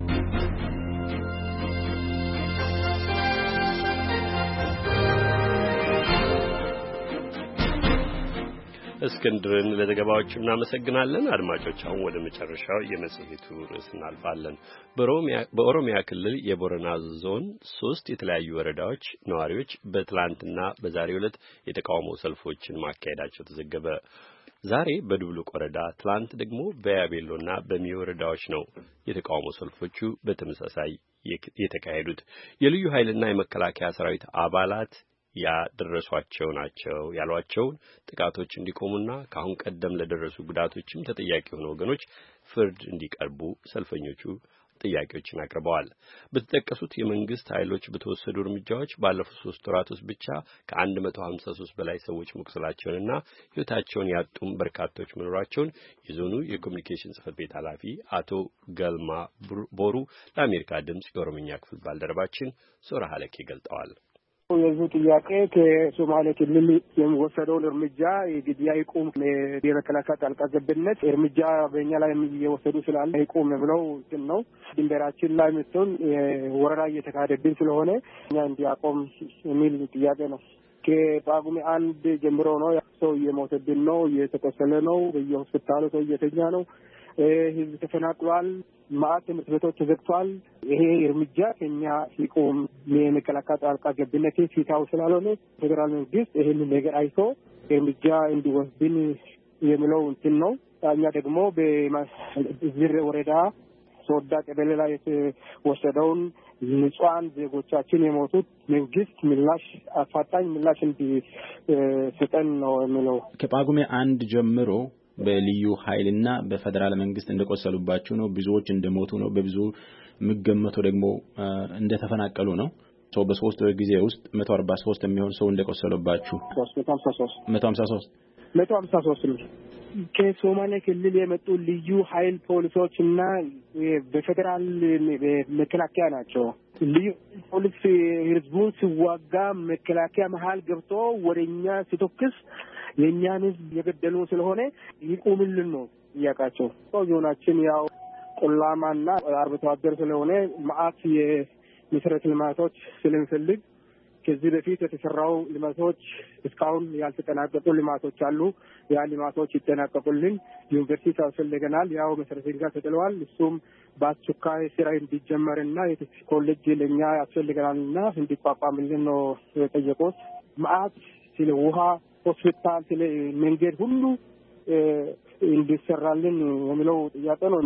እስክንድርን ለዘገባዎቹ እናመሰግናለን። አድማጮች አሁን ወደ መጨረሻው የመጽሔቱ ርዕስ እናልፋለን። በኦሮሚያ ክልል የቦረና ዞን ሶስት የተለያዩ ወረዳዎች ነዋሪዎች በትላንትና በዛሬው ዕለት የተቃውሞ ሰልፎችን ማካሄዳቸው ተዘገበ። ዛሬ በዱብሉቅ ወረዳ፣ ትላንት ደግሞ በያቤሎና በሚ ወረዳዎች ነው የተቃውሞ ሰልፎቹ በተመሳሳይ የተካሄዱት። የልዩ ኃይልና የመከላከያ ሰራዊት አባላት ያደረሷቸው ናቸው ያሏቸውን ጥቃቶች እንዲቆሙና ከአሁን ቀደም ለደረሱ ጉዳቶችም ተጠያቂ የሆኑ ወገኖች ፍርድ እንዲቀርቡ ሰልፈኞቹ ጥያቄዎችን አቅርበዋል። በተጠቀሱት የመንግስት ኃይሎች በተወሰዱ እርምጃዎች ባለፉት ሶስት ወራት ውስጥ ብቻ ከአንድ መቶ ሀምሳ ሶስት በላይ ሰዎች መቁሰላቸውንና ሕይወታቸውን ያጡም በርካቶች መኖራቸውን የዞኑ የኮሚኒኬሽን ጽሕፈት ቤት ኃላፊ አቶ ገልማ ቦሩ ለአሜሪካ ድምጽ የኦሮምኛ ክፍል ባልደረባችን ሶራ ሀለኬ ገልጠዋል። የህዝቡ ጥያቄ ከሶማሌ ክልል የሚወሰደውን እርምጃ የግድያ ይቁም፣ የመከላከያ ጣልቃ ገብነት እርምጃ በእኛ ላይ እየወሰዱ ስላለ ይቁም ብለው እንትን ነው። ድንበራችን ላይ ምትሆን ወረራ እየተካሄደብን ስለሆነ እኛ እንዲያቆም የሚል ጥያቄ ነው። ከጳጉሜ አንድ ጀምሮ ነው ሰው እየሞተብን ነው፣ እየተቆሰለ ነው፣ በየሆስፒታሉ ሰው እየተኛ ነው፣ ህዝብ ተፈናቅሏል፣ ማዕት ትምህርት ቤቶች ተዘግቷል። ይሄ እርምጃ ከኛ ሲቆም የመከላከያ ጣልቃ ገብነት ሲታው ስላልሆነ ፌዴራል መንግስት ይሄንን ነገር አይቶ እርምጃ እንዲወስድን የሚለው እንትን ነው። እኛ ደግሞ በዝር ወረዳ ሶዳ ቀበሌ ላይ የተወሰደውን ንጹሃን ዜጎቻችን የሞቱት መንግስት ምላሽ አፋጣኝ ምላሽ እንዲሰጠን ነው የሚለው። ከጳጉሜ አንድ ጀምሮ በልዩ ኃይልና በፌደራል መንግስት እንደቆሰሉባችሁ ነው፣ ብዙዎች እንደሞቱ ነው፣ በብዙ ምገመቱ ደግሞ እንደተፈናቀሉ ነው። ሶ በሶስት ጊዜ ውስጥ መቶ አርባ ሶስት የሚሆን ሰው እንደቆሰሉባችሁ መቶ ሀምሳ ሶስት መቶ ሀምሳ ሶስት መቶ ሀምሳ ሶስት ነው። ከሶማሌ ክልል የመጡ ልዩ ኃይል ፖሊሶች እና በፌደራል መከላከያ ናቸው። ልዩ ፖሊስ ህዝቡን ሲዋጋ መከላከያ መሀል ገብቶ ወደኛ ሲተኩስ የኛን ህዝብ የገደሉ ስለሆነ ይቆምልን ነው ጥያቄያቸው። ዞናችን ያው ቆላማና አርብቶ አደር ስለሆነ ማአት የመሰረተ ልማቶች ስለሚፈልግ ከዚህ በፊት የተሰራው ልማቶች እስካሁን ያልተጠናቀቁ ልማቶች አሉ። ያ ልማቶች ይጠናቀቁልን። ዩኒቨርሲቲ ያስፈልገናል። ያው መሰረተ ድንጋይ ተጥሏል። እሱም በአስቸኳይ ስራ እንዲጀመርና የቴክኒክ ኮሌጅ ለኛ ያስፈልገናልና እንዲቋቋምልን ነው የጠየቁት። ማአት ስለ ውሃ፣ ሆስፒታል፣ ስለ መንገድ ሁሉ እንዲሰራልን የሚለው ጥያቄ ነው።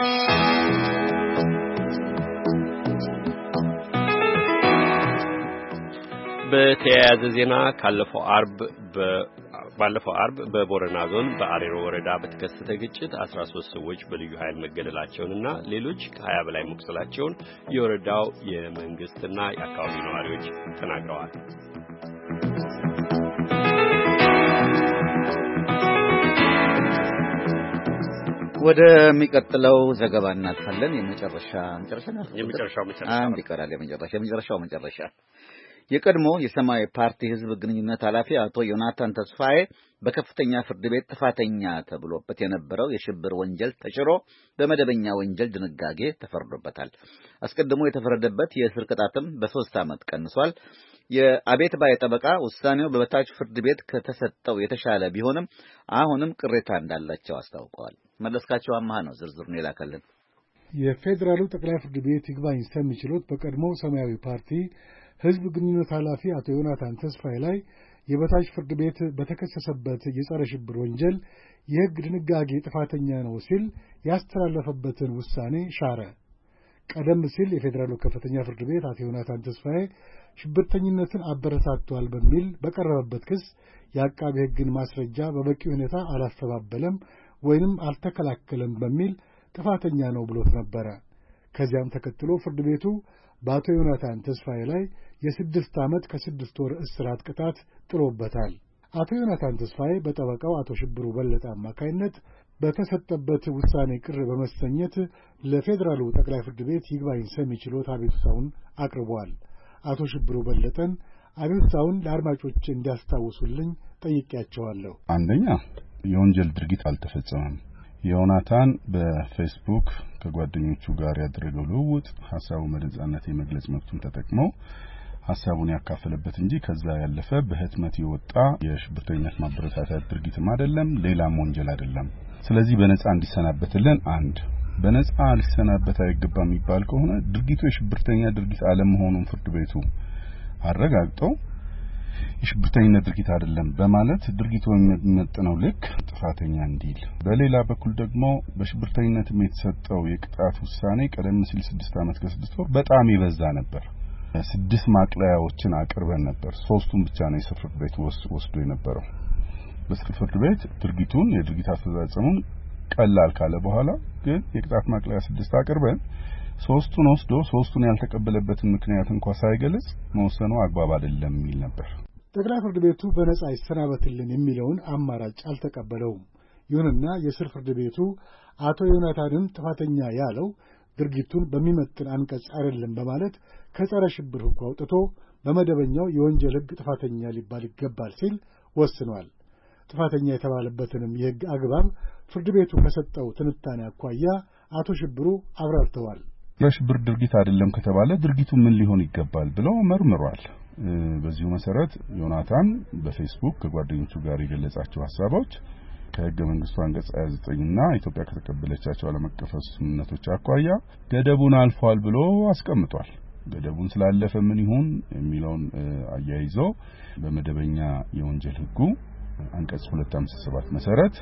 በተያያዘ ዜና ካለፈው አርብ ባለፈው አርብ በቦረና ዞን በአሬሮ ወረዳ በተከሰተ ግጭት አስራ ሶስት ሰዎች በልዩ ኃይል መገደላቸውንና ሌሎች ከሀያ በላይ መቁሰላቸውን የወረዳው የመንግስትና የአካባቢው ነዋሪዎች ተናግረዋል። ወደ ሚቀጥለው ዘገባ እናልፋለን። የመጨረሻ መጨረሻ የመጨረሻው መጨረሻ አንድ ይቀራል። የመጨረሻ የመጨረሻው መጨረሻ የቀድሞ የሰማያዊ ፓርቲ ህዝብ ግንኙነት ኃላፊ አቶ ዮናታን ተስፋዬ በከፍተኛ ፍርድ ቤት ጥፋተኛ ተብሎበት የነበረው የሽብር ወንጀል ተሽሮ በመደበኛ ወንጀል ድንጋጌ ተፈርዶበታል። አስቀድሞ የተፈረደበት የእስር ቅጣትም በሶስት ዓመት ቀንሷል። የአቤት ባይ ጠበቃ ውሳኔው በበታች ፍርድ ቤት ከተሰጠው የተሻለ ቢሆንም አሁንም ቅሬታ እንዳላቸው አስታውቀዋል። መለስካቸው አማሃ ነው ዝርዝሩን የላከልን። የፌዴራሉ ጠቅላይ ፍርድ ቤት ይግባኝ ሰሚ ችሎት በቀድሞ ሰማያዊ ፓርቲ ህዝብ ግንኙነት ኃላፊ አቶ ዮናታን ተስፋዬ ላይ የበታች ፍርድ ቤት በተከሰሰበት የጸረ ሽብር ወንጀል የህግ ድንጋጌ ጥፋተኛ ነው ሲል ያስተላለፈበትን ውሳኔ ሻረ። ቀደም ሲል የፌዴራሉ ከፍተኛ ፍርድ ቤት አቶ ዮናታን ተስፋዬ ሽብርተኝነትን አበረታቷል በሚል በቀረበበት ክስ የአቃቤ ህግን ማስረጃ በበቂ ሁኔታ አላስተባበለም ወይንም አልተከላከለም በሚል ጥፋተኛ ነው ብሎት ነበረ። ከዚያም ተከትሎ ፍርድ ቤቱ በአቶ ዮናታን ተስፋዬ ላይ የስድስት ዓመት ከስድስት ወር እስራት ቅጣት ጥሎበታል። አቶ ዮናታን ተስፋዬ በጠበቃው አቶ ሽብሩ በለጠ አማካይነት በተሰጠበት ውሳኔ ቅር በመሰኘት ለፌዴራሉ ጠቅላይ ፍርድ ቤት ይግባኝ ሰሚ ችሎት አቤቱታውን አቅርበዋል። አቶ ሽብሩ በለጠን አቤቱታውን ለአድማጮች እንዲያስታውሱልኝ ጠይቄያቸዋለሁ። አንደኛ የወንጀል ድርጊት አልተፈጸመም። ዮናታን በፌስቡክ ከጓደኞቹ ጋር ያደረገው ልውውጥ ሐሳቡ በነጻነት የመግለጽ መብቱን ተጠቅሞ ሐሳቡን ያካፈለበት እንጂ ከዛ ያለፈ በህትመት የወጣ የሽብርተኝነት ማበረታታት ድርጊትም አይደለም፣ ሌላም ወንጀል አይደለም። ስለዚህ በነጻ እንዲሰናበትልን አንድ በነጻ ሊሰናበት አይገባም የሚባል ከሆነ ድርጊቱ የሽብርተኛ ድርጊት አለመሆኑን ፍርድ ቤቱ አረጋግጦ የሽብርተኝነት ድርጊት አይደለም በማለት ድርጊቱ የሚመጥነው ልክ ጥፋተኛ እንዲል፣ በሌላ በኩል ደግሞ በሽብርተኝነት የተሰጠው የቅጣት ውሳኔ ቀደም ሲል ስድስት ዓመት ከስድስት ወር በጣም ይበዛ ነበር። ስድስት ማቅለያዎችን አቅርበን ነበር። ሶስቱን ብቻ ነው የስር ፍርድ ቤት ወስዶ የነበረው። በስር ፍርድ ቤት ድርጊቱን የድርጊት አፈጻጸሙን ቀላል ካለ በኋላ ግን የቅጣት ማቅለያ ስድስት አቅርበን ሶስቱን ወስዶ ሶስቱን ያልተቀበለበትን ምክንያት እንኳን ሳይገልጽ መወሰኑ አግባብ አይደለም የሚል ነበር። ጠቅላይ ፍርድ ቤቱ በነጻ ይሰናበትልን የሚለውን አማራጭ አልተቀበለውም። ይሁንና የስር ፍርድ ቤቱ አቶ ዮናታንን ጥፋተኛ ያለው ድርጊቱን በሚመጥን አንቀጽ አይደለም በማለት ከጸረ ሽብር ሕግ አውጥቶ በመደበኛው የወንጀል ሕግ ጥፋተኛ ሊባል ይገባል ሲል ወስኗል። ጥፋተኛ የተባለበትንም የሕግ አግባብ ፍርድ ቤቱ ከሰጠው ትንታኔ አኳያ አቶ ሽብሩ አብራርተዋል። የሽብር ድርጊት አይደለም ከተባለ ድርጊቱ ምን ሊሆን ይገባል ብለው መርምሯል። በዚሁ መሰረት ዮናታን በፌስቡክ ከጓደኞቹ ጋር የገለጻቸው ሐሳቦች ከሕገ መንግስቱ አንቀጽ ሃያ ዘጠኝ እና ኢትዮጵያ ከተቀበለቻቸው ዓለም አቀፍ ስምምነቶች አኳያ ገደቡን አልፏል ብሎ አስቀምጧል። ገደቡን ስላለፈ ምን ይሁን የሚለውን አያይዞ በመደበኛ የወንጀል ሕጉ አንቀጽ ሁለት መቶ ሃምሳ ሰባት መሰረት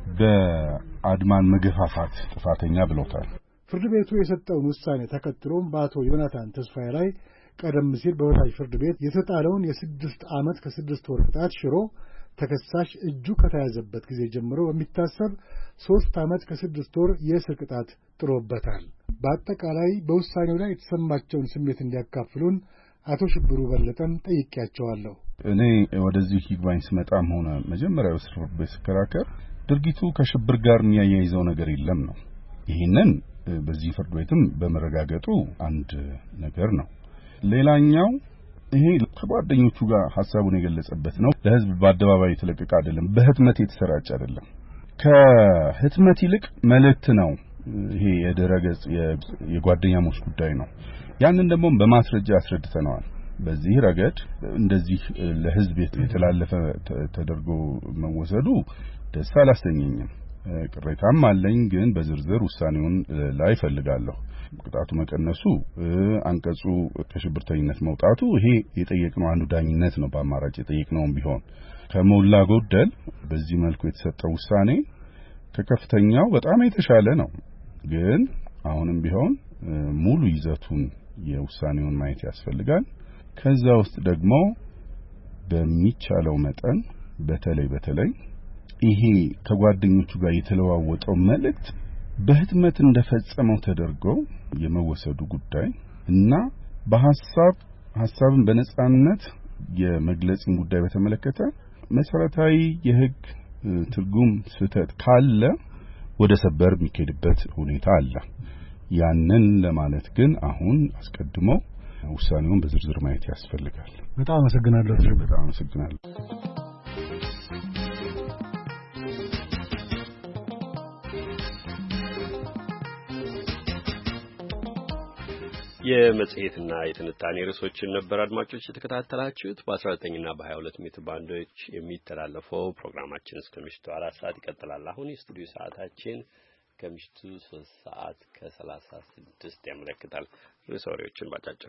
በአድማን መገፋፋት ጥፋተኛ ብሎታል። ፍርድ ቤቱ የሰጠውን ውሳኔ ተከትሎም በአቶ ዮናታን ተስፋዬ ላይ ቀደም ሲል በበታች ፍርድ ቤት የተጣለውን የስድስት ዓመት ከስድስት ወር ቅጣት ሽሮ ተከሳሽ እጁ ከተያዘበት ጊዜ ጀምሮ በሚታሰብ ሶስት ዓመት ከስድስት ወር የእስር ቅጣት ጥሎበታል። በአጠቃላይ በውሳኔው ላይ የተሰማቸውን ስሜት እንዲያካፍሉን አቶ ሽብሩ በለጠን ጠይቄያቸዋለሁ። እኔ ወደዚህ ይግባኝ ስመጣም ሆነ መጀመሪያው እስር ፍርድ ቤት ስከራከር ድርጊቱ ከሽብር ጋር የሚያያይዘው ነገር የለም ነው። ይህንን በዚህ ፍርድ ቤትም በመረጋገጡ አንድ ነገር ነው። ሌላኛው ይሄ ከጓደኞቹ ጋር ሐሳቡን የገለጸበት ነው። ለህዝብ በአደባባይ የተለቀቀ አይደለም፣ በህትመት የተሰራጨ አይደለም። ከህትመት ይልቅ መልእክት ነው ይሄ የድረገጽ የጓደኛሞች ጉዳይ ነው። ያንን ደግሞ በማስረጃ አስረድተናል። በዚህ ረገድ እንደዚህ ለህዝብ የተላለፈ ተደርጎ መወሰዱ ደስ አላሰኘኝም። ቅሬታም አለኝ። ግን በዝርዝር ውሳኔውን ላይ ፈልጋለሁ። ቅጣቱ መቀነሱ፣ አንቀጹ ከሽብርተኝነት መውጣቱ ይሄ የጠየቅነው አንዱ ዳኝነት ነው። በአማራጭ የጠየቅነውም ቢሆን ከሞላ ጎደል በዚህ መልኩ የተሰጠው ውሳኔ ከከፍተኛው በጣም የተሻለ ነው። ግን አሁንም ቢሆን ሙሉ ይዘቱን የውሳኔውን ማየት ያስፈልጋል። ከዛ ውስጥ ደግሞ በሚቻለው መጠን በተለይ በተለይ ይሄ ከጓደኞቹ ጋር የተለዋወጠው መልእክት በህትመት እንደፈጸመው ተደርጎ የመወሰዱ ጉዳይ እና በሐሳብ ሐሳብን በነጻነት የመግለጽን ጉዳይ በተመለከተ መሰረታዊ የህግ ትርጉም ስህተት ካለ ወደ ሰበር የሚኬድበት ሁኔታ አለ። ያንን ለማለት ግን አሁን አስቀድሞ ውሳኔውን በዝርዝር ማየት ያስፈልጋል። በጣም አመሰግናለሁ። በጣም አመሰግናለሁ። የመጽሔትና የትንታኔ ርዕሶችን ነበር አድማጮች የተከታተላችሁት። በ19 እና በ22 ሜትር ባንዶች የሚተላለፈው ፕሮግራማችን እስከ ምሽቱ አራት ሰዓት ይቀጥላል። አሁን የስቱዲዮ ሰዓታችን ከምሽቱ ሶስት ሰዓት ከሰላሳ ስድስት ያመለክታል። ርዕሰ ወሬዎችን ባጫጭሩ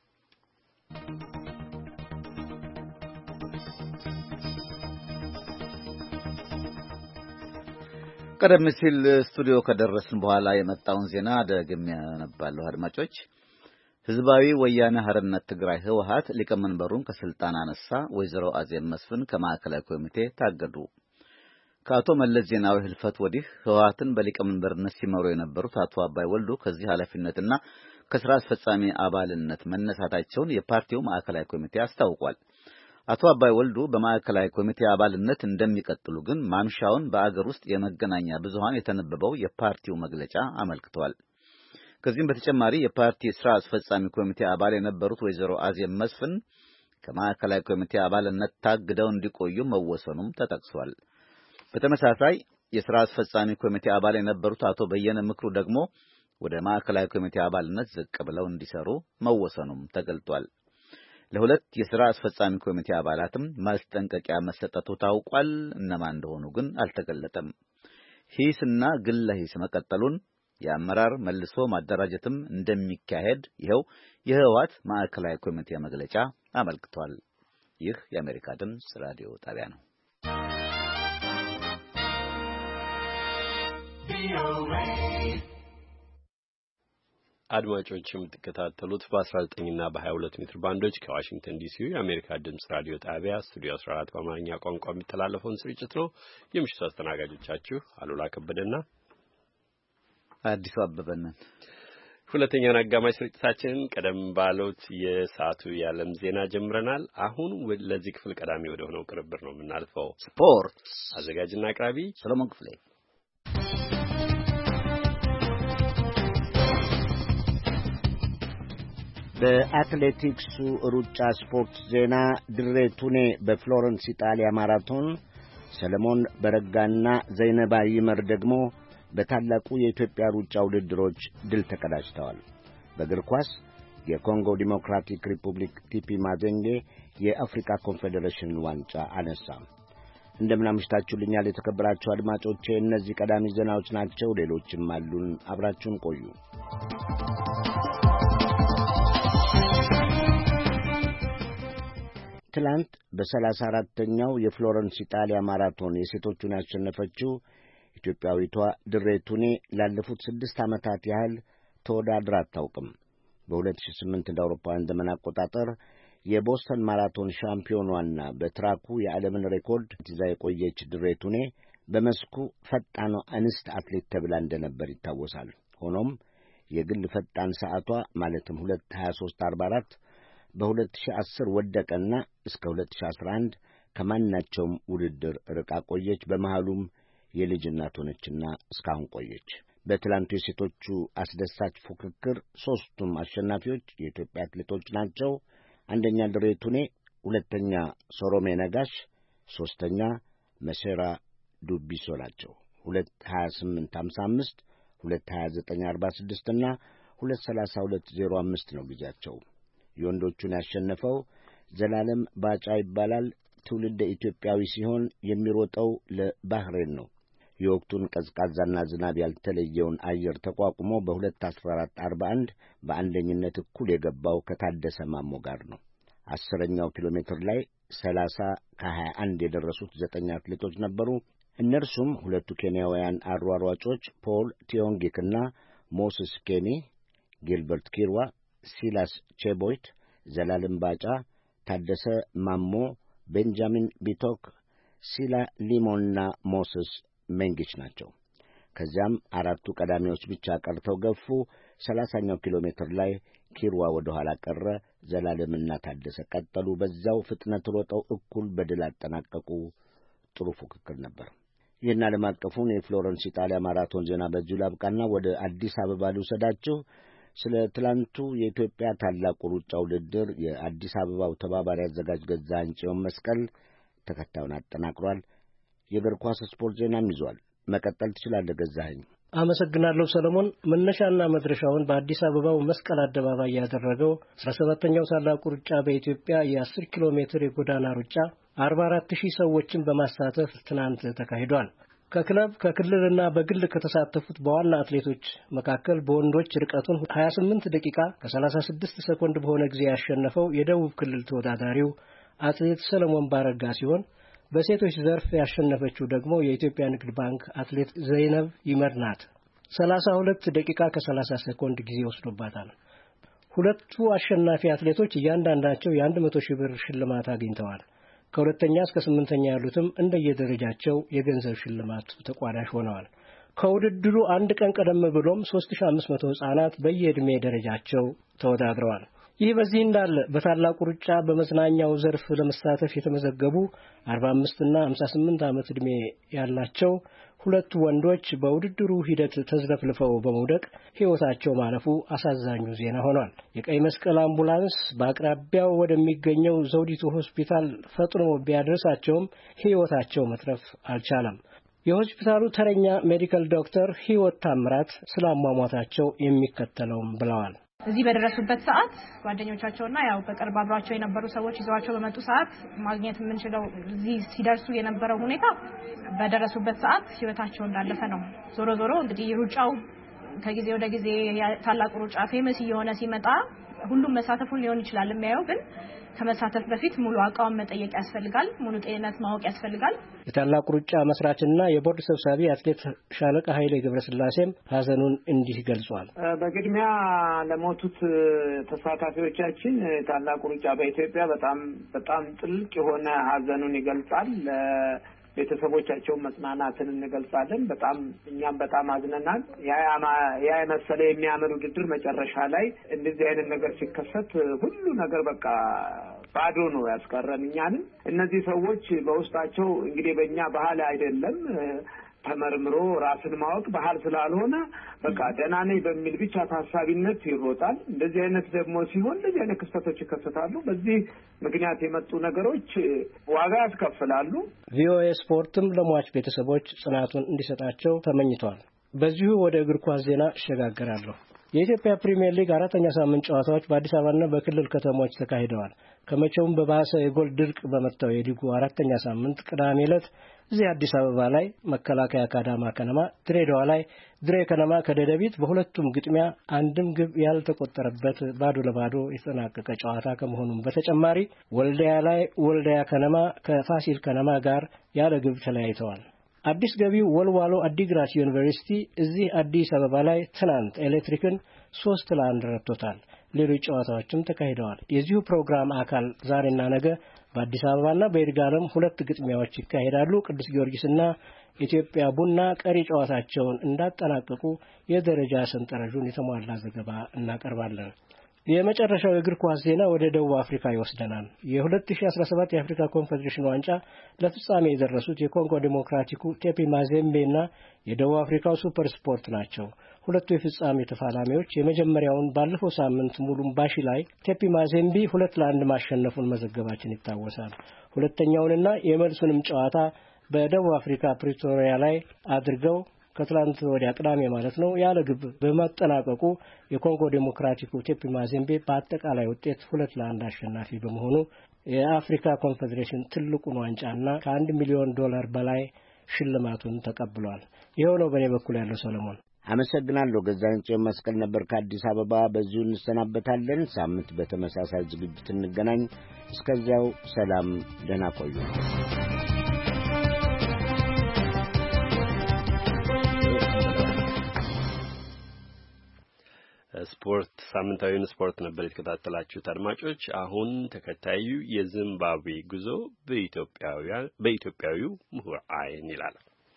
ቀደም ሲል ስቱዲዮ ከደረስን በኋላ የመጣውን ዜና ደግሜ ያነባለሁ። አድማጮች ህዝባዊ ወያነ ሓርነት ትግራይ ህወሓት ሊቀመንበሩን ከስልጣን አነሳ። ወይዘሮ አዜብ መስፍን ከማዕከላዊ ኮሚቴ ታገዱ። ከአቶ መለስ ዜናዊ ህልፈት ወዲህ ህወሓትን በሊቀመንበርነት ሲመሩ የነበሩት አቶ አባይ ወልዱ ከዚህ ኃላፊነትና ከስራ አስፈጻሚ አባልነት መነሳታቸውን የፓርቲው ማዕከላዊ ኮሚቴ አስታውቋል። አቶ አባይ ወልዱ በማዕከላዊ ኮሚቴ አባልነት እንደሚቀጥሉ ግን ማምሻውን በአገር ውስጥ የመገናኛ ብዙሃን የተነበበው የፓርቲው መግለጫ አመልክቷል። ከዚህም በተጨማሪ የፓርቲ ስራ አስፈጻሚ ኮሚቴ አባል የነበሩት ወይዘሮ አዜብ መስፍን ከማዕከላዊ ኮሚቴ አባልነት ታግደው እንዲቆዩ መወሰኑም ተጠቅሷል። በተመሳሳይ የስራ አስፈጻሚ ኮሚቴ አባል የነበሩት አቶ በየነ ምክሩ ደግሞ ወደ ማዕከላዊ ኮሚቴ አባልነት ዝቅ ብለው እንዲሰሩ መወሰኑም ተገልጧል። ለሁለት የሥራ አስፈጻሚ ኮሚቴ አባላትም ማስጠንቀቂያ መሰጠቱ ታውቋል። እነማን እንደሆኑ ግን አልተገለጠም። ሂስና ግለ ሂስ መቀጠሉን የአመራር መልሶ ማደራጀትም እንደሚካሄድ ይኸው የህወሓት ማዕከላዊ ኮሚቴ መግለጫ አመልክቷል። ይህ የአሜሪካ ድምፅ ራዲዮ ጣቢያ ነው። አድማጮች የምትከታተሉት በ19 እና በ22 ሜትር ባንዶች ከዋሽንግተን ዲሲ የአሜሪካ ድምጽ ራዲዮ ጣቢያ ስቱዲዮ አስራ አራት በአማርኛ ቋንቋ የሚተላለፈውን ስርጭት ነው። የምሽቱ አስተናጋጆቻችሁ አሉላ ከበደና አዲሱ አበበን። ሁለተኛውን አጋማሽ ስርጭታችንን ቀደም ባሉት የሰዓቱ የዓለም ዜና ጀምረናል። አሁን ለዚህ ክፍል ቀዳሚ ወደ ሆነው ቅርብር ነው የምናልፈው። ስፖርት አዘጋጅና አቅራቢ ሰሎሞን ክፍሌ። በአትሌቲክሱ ሩጫ ስፖርት ዜና ድሬ ቱኔ በፍሎረንስ ኢጣሊያ ማራቶን፣ ሰለሞን በረጋና ዘይነባ ይመር ደግሞ በታላቁ የኢትዮጵያ ሩጫ ውድድሮች ድል ተቀዳጅተዋል። በእግር ኳስ የኮንጎ ዲሞክራቲክ ሪፑብሊክ ቲፒ ማዜንጌ የአፍሪካ ኮንፌዴሬሽን ዋንጫ አነሳ። እንደምን አምሽታችሁልኛል የተከበራችሁ አድማጮቼ። እነዚህ ቀዳሚ ዜናዎች ናቸው። ሌሎችም አሉን። አብራችሁን ቆዩ። ትላንት በሰላሳ አራተኛው የፍሎረንስ ኢጣሊያ ማራቶን የሴቶቹን ያሸነፈችው ኢትዮጵያዊቷ ድሬ ቱኔ ላለፉት ስድስት ዓመታት ያህል ተወዳድራ አታውቅም። በሁለት ሺህ ስምንት እንደ አውሮፓውያን ዘመን አቆጣጠር የቦስተን ማራቶን ሻምፒዮኗና በትራኩ የዓለምን ሬኮርድ ይዛ የቆየች ድሬ ቱኔ በመስኩ ፈጣኗ አንስት አትሌት ተብላ እንደነበር ይታወሳል። ሆኖም የግል ፈጣን ሰዓቷ ማለትም ሁለት ሀያ ሦስት አርባ አራት በሁለት ሺህ አስር ወደቀና እስከ ሁለት ሺህ አስራ አንድ ከማናቸውም ውድድር ርቃ ቆየች። በመሃሉም የልጅ እናት ሆነችና እስካሁን ቆየች። በትላንቱ የሴቶቹ አስደሳች ፉክክር ሦስቱም አሸናፊዎች የኢትዮጵያ አትሌቶች ናቸው። አንደኛ ድሬ ቱኔ፣ ሁለተኛ ሶሮሜ ነጋሽ፣ ሦስተኛ መሴራ ዱቢሶ ናቸው። ሁለት ሀያ ስምንት ሀምሳ አምስት ሁለት ሀያ ዘጠኝ አርባ ስድስት እና ሁለት ሰላሳ ሁለት ዜሮ አምስት ነው ጊዜያቸው። የወንዶቹን ያሸነፈው ዘላለም ባጫ ይባላል። ትውልደ ኢትዮጵያዊ ሲሆን የሚሮጠው ለባህሬን ነው። የወቅቱን ቀዝቃዛና ዝናብ ያልተለየውን አየር ተቋቁሞ በሁለት አስራ አራት አርባ አንድ በአንደኝነት እኩል የገባው ከታደሰ ማሞ ጋር ነው። አስረኛው ኪሎ ሜትር ላይ ሰላሳ ከሀያ አንድ የደረሱት ዘጠኝ አትሌቶች ነበሩ። እነርሱም ሁለቱ ኬንያውያን አሯሯጮች ፖል ቲዮንጊክና ሞስስ ኬኒ፣ ጊልበርት ኪርዋ፣ ሲላስ ቼቦይት፣ ዘላለም ባጫ፣ ታደሰ ማሞ፣ ቤንጃሚን ቢቶክ፣ ሲላ ሊሞንና ሞስስ መንጊች ናቸው። ከዚያም አራቱ ቀዳሚዎች ብቻ ቀርተው ገፉ። ሰላሳኛው ኪሎ ሜትር ላይ ኪርዋ ወደ ኋላ ቀረ። ዘላለምና ታደሰ ቀጠሉ። በዛው ፍጥነት ሮጠው እኩል በድል አጠናቀቁ። ጥሩ ፉክክር ነበር። ይህን ዓለም አቀፉን የፍሎረንስ ኢጣሊያ ማራቶን ዜና በዚሁ ላብቃና ወደ አዲስ አበባ ልውሰዳችሁ። ስለ ትላንቱ የኢትዮጵያ ታላቁ ሩጫ ውድድር የአዲስ አበባው ተባባሪ አዘጋጅ ገዛኸኝ ጽዮን መስቀል ተከታዩን አጠናቅሯል። የእግር ኳስ ስፖርት ዜናም ይዟል። መቀጠል ትችላለህ ገዛኸኝ። አመሰግናለሁ ሰለሞን። መነሻና መድረሻውን በአዲስ አበባው መስቀል አደባባይ ያደረገው አስራ ሰባተኛው ታላቁ ሩጫ በኢትዮጵያ የአስር ኪሎ ሜትር የጎዳና ሩጫ አርባ አራት ሺህ ሰዎችን በማሳተፍ ትናንት ተካሂዷል። ከክለብ ከክልልና በግል ከተሳተፉት በዋና አትሌቶች መካከል በወንዶች ርቀቱን ሀያ ስምንት ደቂቃ ከሰላሳ ስድስት ሰኮንድ በሆነ ጊዜ ያሸነፈው የደቡብ ክልል ተወዳዳሪው አትሌት ሰለሞን ባረጋ ሲሆን በሴቶች ዘርፍ ያሸነፈችው ደግሞ የኢትዮጵያ ንግድ ባንክ አትሌት ዘይነብ ይመር ናት። ሰላሳ ሁለት ደቂቃ ከሰላሳ ሰኮንድ ጊዜ ወስዶባታል። ሁለቱ አሸናፊ አትሌቶች እያንዳንዳቸው የአንድ መቶ ሺህ ብር ሽልማት አግኝተዋል። ከሁለተኛ እስከ ስምንተኛ ያሉትም እንደየደረጃቸው የገንዘብ ሽልማት ተቋዳሽ ሆነዋል። ከውድድሩ አንድ ቀን ቀደም ብሎም ሶስት ሺህ አምስት መቶ ሕፃናት በየዕድሜ ደረጃቸው ተወዳድረዋል። ይህ በዚህ እንዳለ በታላቁ ሩጫ በመዝናኛው ዘርፍ ለመሳተፍ የተመዘገቡ አርባ አምስት እና ሃምሳ ስምንት ዓመት ዕድሜ ያላቸው ሁለቱ ወንዶች በውድድሩ ሂደት ተዝለፍልፈው በመውደቅ ሕይወታቸው ማለፉ አሳዛኙ ዜና ሆኗል። የቀይ መስቀል አምቡላንስ በአቅራቢያው ወደሚገኘው ዘውዲቱ ሆስፒታል ፈጥኖ ቢያደርሳቸውም ሕይወታቸው መትረፍ አልቻለም። የሆስፒታሉ ተረኛ ሜዲካል ዶክተር ሕይወት ታምራት ስለ አሟሟታቸው የሚከተለውም ብለዋል። እዚህ በደረሱበት ሰዓት ጓደኞቻቸውና ያው በቅርብ አብሯቸው የነበሩ ሰዎች ይዘዋቸው በመጡ ሰዓት ማግኘት የምንችለው እዚህ ሲደርሱ የነበረው ሁኔታ በደረሱበት ሰዓት ሕይወታቸው እንዳለፈ ነው። ዞሮ ዞሮ እንግዲህ ሩጫው ከጊዜ ወደ ጊዜ ታላቁ ሩጫ ፌመስ እየሆነ ሲመጣ ሁሉም መሳተፉን ሊሆን ይችላል የሚያየው፣ ግን ከመሳተፍ በፊት ሙሉ አቋም መጠየቅ ያስፈልጋል። ሙሉ ጤንነት ማወቅ ያስፈልጋል። የታላቁ ሩጫ መስራችና የቦርድ ሰብሳቢ አትሌት ሻለቃ ኃይሌ ገብረስላሴም ሀዘኑን እንዲህ ገልጿል። በቅድሚያ ለሞቱት ተሳታፊዎቻችን ታላቁ ሩጫ በኢትዮጵያ በጣም በጣም ጥልቅ የሆነ ሀዘኑን ይገልጻል። ቤተሰቦቻቸው መጽናናትን እንገልጻለን። በጣም እኛም በጣም አዝነናል። ያ ያ መሰለ የሚያምር ውድድር መጨረሻ ላይ እንደዚህ አይነት ነገር ሲከሰት ሁሉ ነገር በቃ ባዶ ነው ያስቀረን እኛንም። እነዚህ ሰዎች በውስጣቸው እንግዲህ በእኛ ባህል አይደለም ተመርምሮ ራስን ማወቅ ባህል ስላልሆነ በቃ ደህና ነኝ በሚል ብቻ ታሳቢነት ይሮጣል። እንደዚህ አይነት ደግሞ ሲሆን እንደዚህ አይነት ክስተቶች ይከሰታሉ። በዚህ ምክንያት የመጡ ነገሮች ዋጋ ያስከፍላሉ። ቪኦኤ ስፖርትም ለሟች ቤተሰቦች ጽናቱን እንዲሰጣቸው ተመኝቷል። በዚሁ ወደ እግር ኳስ ዜና እሸጋገራለሁ። የኢትዮጵያ ፕሪሚየር ሊግ አራተኛ ሳምንት ጨዋታዎች በአዲስ አበባና በክልል ከተሞች ተካሂደዋል። ከመቼውም በባሰ የጎል ድርቅ በመታው የሊጉ አራተኛ ሳምንት ቅዳሜ ዕለት እዚህ አዲስ አበባ ላይ መከላከያ ከአዳማ ከነማ፣ ድሬዳዋ ላይ ድሬ ከነማ ከደደቢት በሁለቱም ግጥሚያ አንድም ግብ ያልተቆጠረበት ባዶ ለባዶ የተጠናቀቀ ጨዋታ ከመሆኑም በተጨማሪ ወልዲያ ላይ ወልዲያ ከነማ ከፋሲል ከነማ ጋር ያለ ግብ ተለያይተዋል። አዲስ ገቢው ወልዋሎ አዲግራት ዩኒቨርሲቲ እዚህ አዲስ አበባ ላይ ትናንት ኤሌክትሪክን ሶስት ለአንድ ረቶታል። ሌሎች ጨዋታዎችም ተካሂደዋል። የዚሁ ፕሮግራም አካል ዛሬና ነገ በአዲስ አበባና በይርጋለም ሁለት ግጥሚያዎች ይካሄዳሉ። ቅዱስ ጊዮርጊስና ኢትዮጵያ ቡና ቀሪ ጨዋታቸውን እንዳጠናቀቁ የደረጃ ሰንጠረዡን የተሟላ ዘገባ እናቀርባለን። የመጨረሻው የእግር ኳስ ዜና ወደ ደቡብ አፍሪካ ይወስደናል። የ2017 የአፍሪካ ኮንፌዴሬሽን ዋንጫ ለፍጻሜ የደረሱት የኮንጎ ዲሞክራቲኩ ቴፒ ማዜምቤና የደቡብ አፍሪካው ሱፐር ስፖርት ናቸው። ሁለቱ የፍጻሜ ተፋላሚዎች የመጀመሪያውን ባለፈው ሳምንት ሙሉምባሺ ላይ ቴፒ ማዜምቢ ሁለት ለአንድ ማሸነፉን መዘገባችን ይታወሳል። ሁለተኛውንና የመልሱንም ጨዋታ በደቡብ አፍሪካ ፕሪቶሪያ ላይ አድርገው ከትላንት ወዲያ ቅዳሜ ማለት ነው ያለ ግብ በማጠናቀቁ የኮንጎ ዴሞክራቲክ ሪፐብሊክ ማዚምቤ በአጠቃላይ ውጤት ሁለት ለአንድ አሸናፊ በመሆኑ የአፍሪካ ኮንፌዴሬሽን ትልቁን ዋንጫና ከአንድ ሚሊዮን ዶላር በላይ ሽልማቱን ተቀብሏል። ይሄው ነው በኔ በኩል ያለው ሰለሞን። አመሰግናለሁ። ገዛኸኝ ጽዮን መስቀል ነበር ከአዲስ አበባ። በዚሁ እንሰናበታለን። ሳምንት በተመሳሳይ ዝግጅት እንገናኝ። እስከዚያው ሰላም፣ ደህና ቆዩ። ስፖርት ሳምንታዊውን ስፖርት ነበር የተከታተላችሁት አድማጮች። አሁን ተከታዩ የዚምባብዌ ጉዞ በኢትዮጵያውያን በኢትዮጵያዊው ምሁር አይን ይላል።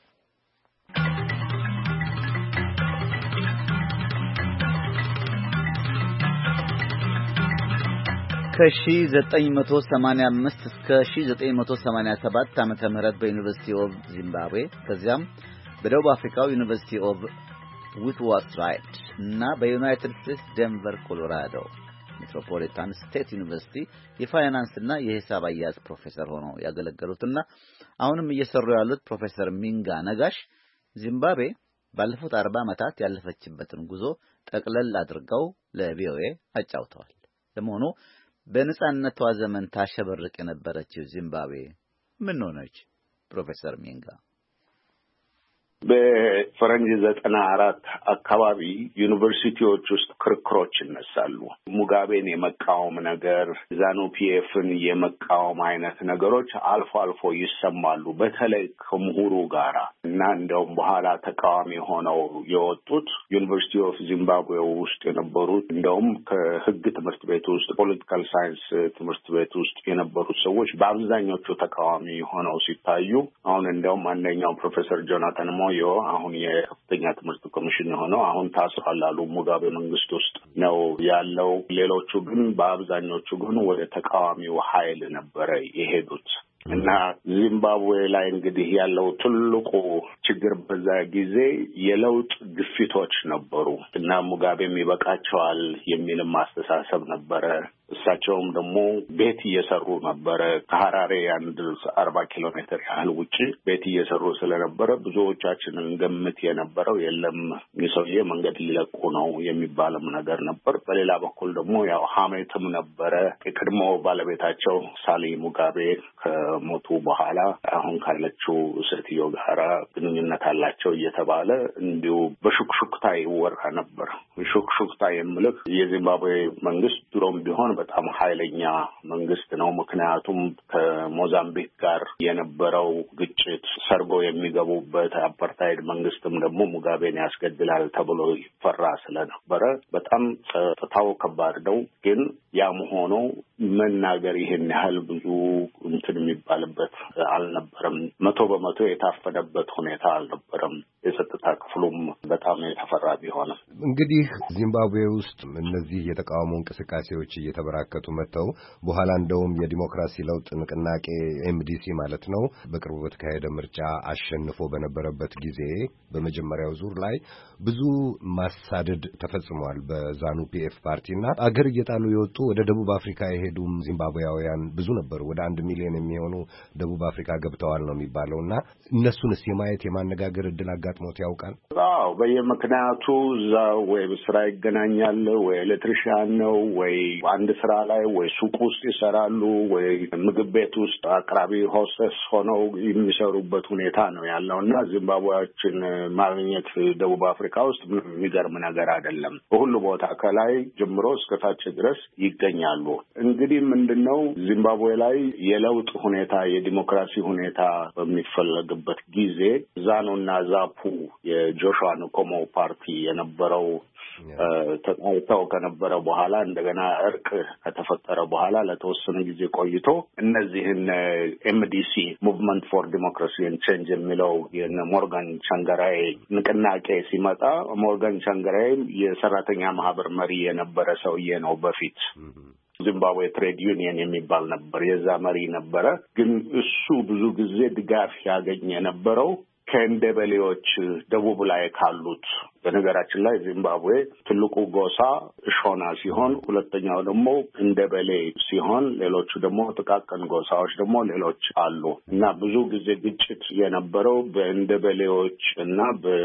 ከ1985 እስከ1987 ዓመተ ምህረት በዩኒቨርሲቲ ኦፍ ዚምባብዌ ከዚያም በደቡብ አፍሪካው ዩኒቨርሲቲ ኦፍ ዊትዋተርስራይድ እና በዩናይትድ ስቴትስ ዴንቨር ኮሎራዶ ሜትሮፖሊታን ስቴት ዩኒቨርሲቲ የፋይናንስ እና የሂሳብ አያያዝ ፕሮፌሰር ሆነው ያገለገሉትና አሁንም እየሰሩ ያሉት ፕሮፌሰር ሚንጋ ነጋሽ ዚምባብዌ ባለፉት አርባ ዓመታት ያለፈችበትን ጉዞ ጠቅለል አድርገው ለቪኦኤ አጫውተዋል። ለመሆኑ በነጻነቷ ዘመን ታሸበርቅ የነበረችው ዚምባብዌ ምን ሆነች? ፕሮፌሰር ሚንጋ በፈረንጅ ዘጠና አራት አካባቢ ዩኒቨርሲቲዎች ውስጥ ክርክሮች ይነሳሉ። ሙጋቤን የመቃወም ነገር፣ ዛኑ ፒኤፍን የመቃወም አይነት ነገሮች አልፎ አልፎ ይሰማሉ። በተለይ ከምሁሩ ጋራ እና እንደውም በኋላ ተቃዋሚ ሆነው የወጡት ዩኒቨርሲቲ ኦፍ ዚምባብዌ ውስጥ የነበሩት እንደውም ከሕግ ትምህርት ቤት ውስጥ ፖለቲካል ሳይንስ ትምህርት ቤት ውስጥ የነበሩት ሰዎች በአብዛኞቹ ተቃዋሚ ሆነው ሲታዩ አሁን እንደውም አንደኛው ፕሮፌሰር ጆናታን ሞ አሁን የከፍተኛ ትምህርት ኮሚሽን የሆነው አሁን ታስሯል አሉ ሙጋቤ መንግስት ውስጥ ነው ያለው። ሌሎቹ ግን በአብዛኞቹ ግን ወደ ተቃዋሚው ኃይል ነበረ የሄዱት እና ዚምባብዌ ላይ እንግዲህ ያለው ትልቁ ችግር በዛ ጊዜ የለውጥ ግፊቶች ነበሩ እና ሙጋቤም ይበቃቸዋል የሚልም አስተሳሰብ ነበረ። እሳቸውም ደግሞ ቤት እየሰሩ ነበረ። ከሐራሬ አንድ አርባ ኪሎ ሜትር ያህል ውጪ ቤት እየሰሩ ስለነበረ ብዙዎቻችንን ገምት የነበረው የለም የሰውዬ መንገድ ሊለቁ ነው የሚባልም ነገር ነበር። በሌላ በኩል ደግሞ ያው ሐሜትም ነበረ። የቀድሞ ባለቤታቸው ሳሊ ሙጋቤ ከሞቱ በኋላ አሁን ካለችው ሴትዮ ጋራ ግንኙነት አላቸው እየተባለ እንዲሁ በሹክሹክታ ይወራ ነበር። ሹክሹክታ የምልህ የዚምባብዌ መንግስት ድሮም ቢሆን በጣም ኃይለኛ መንግስት ነው። ምክንያቱም ከሞዛምቢክ ጋር የነበረው ግጭት ሰርጎ የሚገቡበት አፓርታይድ መንግስትም ደግሞ ሙጋቤን ያስገድላል ተብሎ ይፈራ ስለነበረ በጣም ጸጥታው ከባድ ነው። ግን ያም ሆኖ መናገር ይሄን ያህል ብዙ እንትን የሚባልበት አልነበረም። መቶ በመቶ የታፈነበት ሁኔታ አልነበረም። የጸጥታ ክፍሉም በጣም የተፈራ ቢሆንም እንግዲህ ዚምባብዌ ውስጥ እነዚህ የተቃውሞ እንቅስቃሴዎች እየተበራከቱ መጥተው በኋላ እንደውም የዲሞክራሲ ለውጥ ንቅናቄ ኤምዲሲ ማለት ነው በቅርቡ በተካሄደ ምርጫ አሸንፎ በነበረበት ጊዜ በመጀመሪያው ዙር ላይ ብዙ ማሳደድ ተፈጽሟል በዛኑ ፒኤፍ ፓርቲና አገር እየጣሉ የወጡ ወደ ደቡብ አፍሪካ የሄዱም ዚምባብዌያውያን ብዙ ነበሩ። ወደ አንድ ሚሊዮን የሚሆኑ ደቡብ አፍሪካ ገብተዋል ነው የሚባለውና እነሱንስ የማየት የማነጋገር እድል አጋጥሞት ያውቃል? አዎ፣ በየምክንያቱ እዛ ወይ ስራ ይገናኛል፣ ወይ ኤሌክትሪሻን ነው፣ ወይ አንድ ስራ ላይ ወይ ሱቅ ውስጥ ይሰራሉ፣ ወይ ምግብ ቤት ውስጥ አቅራቢ ሆስተስ ሆነው የሚሰሩበት ሁኔታ ነው ያለውና ዚምባብዌያችን ማግኘት ደቡብ አፍሪካ ውስጥ የሚገርም ነገር አይደለም። በሁሉ ቦታ ከላይ ጀምሮ እስከ ታች ድረስ ይገኛሉ። እንግዲህ ምንድነው ዚምባብዌ ላይ የለውጥ ሁኔታ የዲሞክራሲ ሁኔታ በሚፈለግበት ጊዜ ዛኑና ዛፑ የጆሹዋ ንኮሞ ፓርቲ የነበረው ተጣልተው ከነበረ በኋላ እንደገና እርቅ ከተፈጠረ በኋላ ለተወሰነ ጊዜ ቆይቶ እነዚህን ኤምዲሲ ሙቭመንት ፎር ዲሞክራሲ ኤንድ ቼንጅ የሚለው የነ ሞርጋን ቻንጋራይ ንቅናቄ ሲመጣ ሞርጋን ቻንጋራይ የሰራተኛ ማህበር መሪ የነበረ ሰውዬ ነው። በፊት ዚምባብዌ ትሬድ ዩኒየን የሚባል ነበር፣ የዛ መሪ ነበረ። ግን እሱ ብዙ ጊዜ ድጋፍ ያገኘ የነበረው ከእንደበሌዎች ደቡብ ላይ ካሉት በነገራችን ላይ ዚምባብዌ ትልቁ ጎሳ ሾና ሲሆን ሁለተኛው ደግሞ እንደበሌ ሲሆን ሌሎቹ ደግሞ ጥቃቅን ጎሳዎች ደግሞ ሌሎች አሉ እና ብዙ ጊዜ ግጭት የነበረው በእንደበሌዎች እና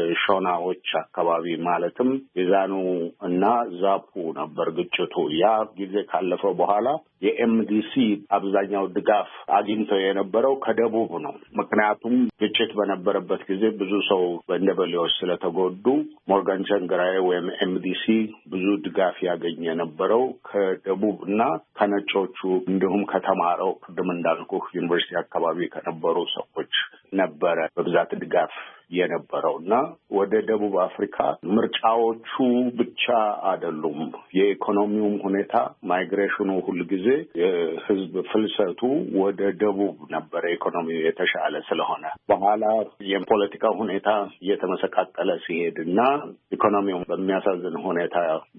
በሾናዎች አካባቢ ማለትም የዛኑ እና ዛፑ ነበር ግጭቱ። ያ ጊዜ ካለፈው በኋላ የኤምዲሲ አብዛኛው ድጋፍ አግኝተው የነበረው ከደቡብ ነው። ምክንያቱም ግጭት በነበረበት ጊዜ ብዙ ሰው በእንደበሌዎች ስለተጎዱ ሞርጋን ቸንግራይ ወይም ኤምዲሲ ብዙ ድጋፍ ያገኘ የነበረው ከደቡብ እና ከነጮቹ እንዲሁም ከተማረው ቅድም እንዳልኩ ዩኒቨርሲቲ አካባቢ ከነበሩ ሰዎች ነበረ በብዛት ድጋፍ የነበረውና ወደ ደቡብ አፍሪካ ምርጫዎቹ ብቻ አይደሉም። የኢኮኖሚውም ሁኔታ ማይግሬሽኑ ሁሉ ጊዜ የህዝብ ፍልሰቱ ወደ ደቡብ ነበር። ኢኮኖሚው የተሻለ ስለሆነ በኋላ የፖለቲካ ሁኔታ እየተመሰቃቀለ ሲሄድና ኢኮኖሚው በሚያሳዝን ሁኔታ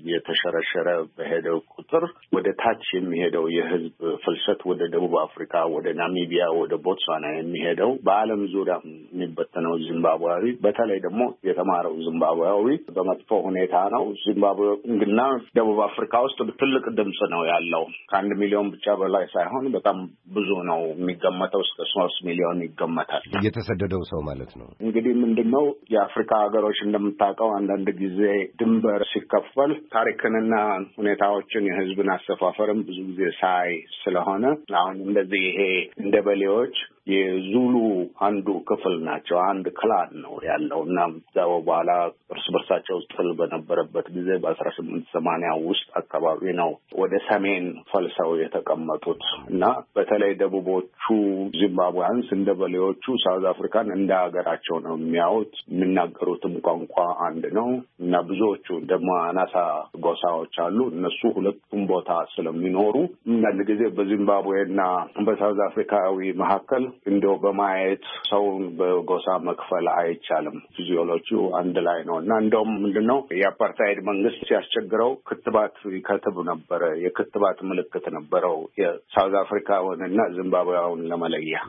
የተሸረሸረ በሄደው ቁጥር ወደ ታች የሚሄደው የህዝብ ፍልሰት ወደ ደቡብ አፍሪካ፣ ወደ ናሚቢያ፣ ወደ ቦትስዋና የሚሄደው በዓለም ዙሪያ የሚበተነው ዚምባብዌ በተለይ ደግሞ የተማረው ዚምባብዌያዊ በመጥፎ ሁኔታ ነው። ዚምባብዌ እና ደቡብ አፍሪካ ውስጥ ትልቅ ድምጽ ነው ያለው። ከአንድ ሚሊዮን ብቻ በላይ ሳይሆን በጣም ብዙ ነው የሚገመተው። እስከ ሶስት ሚሊዮን ይገመታል የተሰደደው ሰው ማለት ነው። እንግዲህ ምንድነው የአፍሪካ ሀገሮች እንደምታውቀው አንዳንድ ጊዜ ድንበር ሲከፈል ታሪክንና ሁኔታዎችን የህዝብን አሰፋፈርም ብዙ ጊዜ ሳይ ስለሆነ አሁን እንደዚህ ይሄ እንደበሌዎች የዙሉ አንዱ ክፍል ናቸው። አንድ ክላን ነው ያለው እና ዛው በኋላ እርስ በርሳቸው ጥል በነበረበት ጊዜ በአስራ ስምንት ሰማንያ ውስጥ አካባቢ ነው ወደ ሰሜን ፈልሰው የተቀመጡት እና በተለይ ደቡቦቹ ዚምባብዌያንስ እንደበሌዎቹ ሳውዝ አፍሪካን እንደ ሀገራቸው ነው የሚያዩት። የሚናገሩትም ቋንቋ አንድ ነው እና ብዙዎቹ ደግሞ አናሳ ጎሳዎች አሉ። እነሱ ሁለቱም ቦታ ስለሚኖሩ አንድ ጊዜ በዚምባብዌና በሳውዝ አፍሪካዊ መካከል እንደው በማየት ሰውን በጎሳ መክፈል አይቻልም። ፊዚዮሎጂው አንድ ላይ ነው እና እንደውም ምንድነው የአፓርታይድ መንግስት ሲያስቸግረው ክትባት ይከትብ ነበረ። የክትባት ምልክት ነበረው የሳውዝ አፍሪካውን እና ዚምባብዌውን ለመለያ።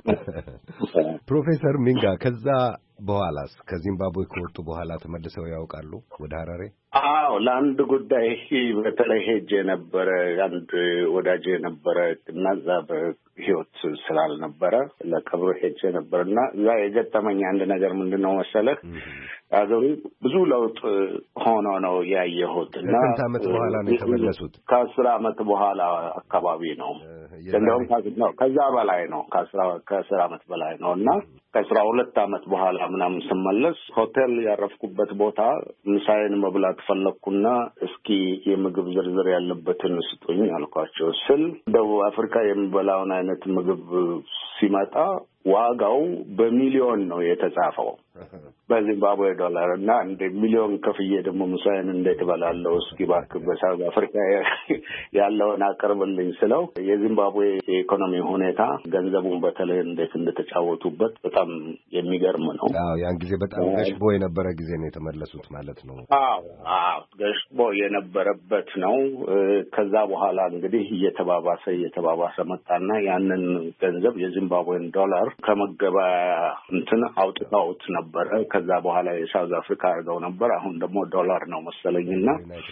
ፕሮፌሰር ሚንጋ ከዛ በኋላስ ከዚምባብዌ ከወጡ በኋላ ተመልሰው ያውቃሉ ወደ ሐራሬ? አዎ ለአንድ ጉዳይ በተለይ ሄጄ ነበረ። አንድ ወዳጄ ነበረ እና እዛ በህይወት ስላልነበረ ለቀብሩ ሄጄ ነበርና እዛ የገጠመኝ አንድ ነገር ምንድነው መሰለህ? አገሩ ብዙ ለውጥ ሆኖ ነው ያየሁት እና ከስንት ዓመት በኋላ ነው የተመለሱት? ከአስር ዓመት በኋላ አካባቢ ነው። እንደውም ነው ከዛ በላይ ነው። ከአስራ ከአስር ዓመት በላይ ነው እና ከአስራ ሁለት ዓመት በኋላ ምናምን ስመለስ ሆቴል ያረፍኩበት ቦታ ምሳዬን መብላት ፈለኩና እስኪ የምግብ ዝርዝር ያለበትን ስጡኝ አልኳቸው። ስል ደቡብ አፍሪካ የሚበላውን አይነት ምግብ ሲመጣ ዋጋው በሚሊዮን ነው የተጻፈው በዚምባብዌ ዶላር እና እንደ ሚሊዮን ከፍዬ ደግሞ ምሳዬን እንዴት እበላለሁ? እስኪ እባክህ በሳውዝ አፍሪካ ያለውን አቅርብልኝ ስለው የዚምባብዌ የኢኮኖሚ ሁኔታ ገንዘቡን በተለይ እንዴት እንደተጫወቱበት በጣም የሚገርም ነው። አዎ ያን ጊዜ በጣም ገሽቦ የነበረ ጊዜ ነው የተመለሱት ማለት ነው። አዎ አዎ ገሽቦ የነበረበት ነው። ከዛ በኋላ እንግዲህ እየተባባሰ እየተባባሰ መጣና ያንን ገንዘብ የዚምባብዌን ዶላር ከመገበያ እንትን አውጥተውት ነበረ። ከዛ በኋላ የሳውዝ አፍሪካ አድርገው ነበር። አሁን ደግሞ ዶላር ነው መሰለኝና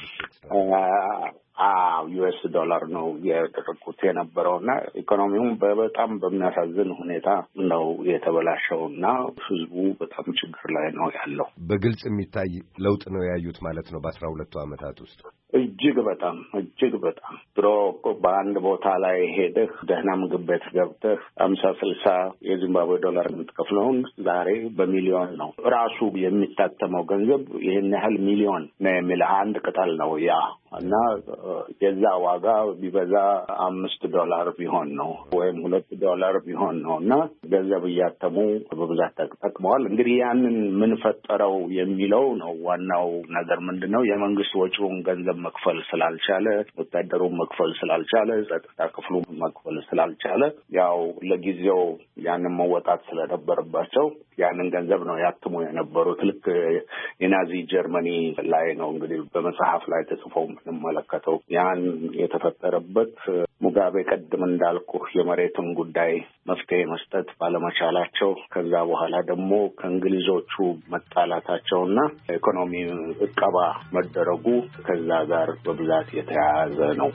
አዎ ዩኤስ ዶላር ነው ያደረጉት የነበረውና ኢኮኖሚውም በጣም በሚያሳዝን ሁኔታ ነው የተበላሸውና ህዝቡ በጣም ችግር ላይ ነው ያለው። በግልጽ የሚታይ ለውጥ ነው ያዩት ማለት ነው በአስራ ሁለቱ ዓመታት ውስጥ። እጅግ በጣም እጅግ በጣም ድሮ በአንድ ቦታ ላይ ሄደህ ደህና ምግብ ቤት ገብተህ አምሳ ስልሳ የዚምባብዌ ዶላር የምትከፍለውን ዛሬ በሚሊዮን ነው ራሱ የሚታተመው ገንዘብ። ይህን ያህል ሚሊዮን ነው የሚልህ አንድ ቅጠል ነው ያ እና የዛ ዋጋ ቢበዛ አምስት ዶላር ቢሆን ነው ወይም ሁለት ዶላር ቢሆን ነው እና ገንዘብ እያተሙ በብዛት ተጠቅመዋል። እንግዲህ ያንን ምን ፈጠረው የሚለው ነው ዋናው ነገር። ምንድነው የመንግስት ወጪውን ገንዘብ መክፈል ስላልቻለ፣ ወታደሩን መክፈል ስላልቻለ፣ ጸጥታ ክፍሉ መክፈል ስላልቻለ ያው ለጊዜው ያንን መወጣት ስለነበረባቸው ያንን ገንዘብ ነው ያትሙ የነበሩት። ልክ የናዚ ጀርመኒ ላይ ነው እንግዲህ በመጽሐፍ ላይ ተጽፎ የምንመለከተው። ያን የተፈጠረበት ሙጋቤ ቀደም እንዳልኩ የመሬቱን ጉዳይ መፍትሄ መስጠት ባለመቻላቸው ከዛ በኋላ ደግሞ ከእንግሊዞቹ መጣላታቸውና ኢኮኖሚ እቀባ መደረጉ ከዛ ጋር በብዛት የተያያዘ ነው።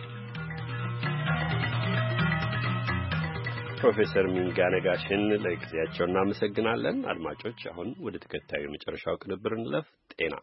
ፕሮፌሰር ሚንጋ ነጋሽን ለጊዜያቸው እናመሰግናለን። አድማጮች አሁን ወደ ተከታዩ የመጨረሻው ቅንብር እንለፍ። ጤና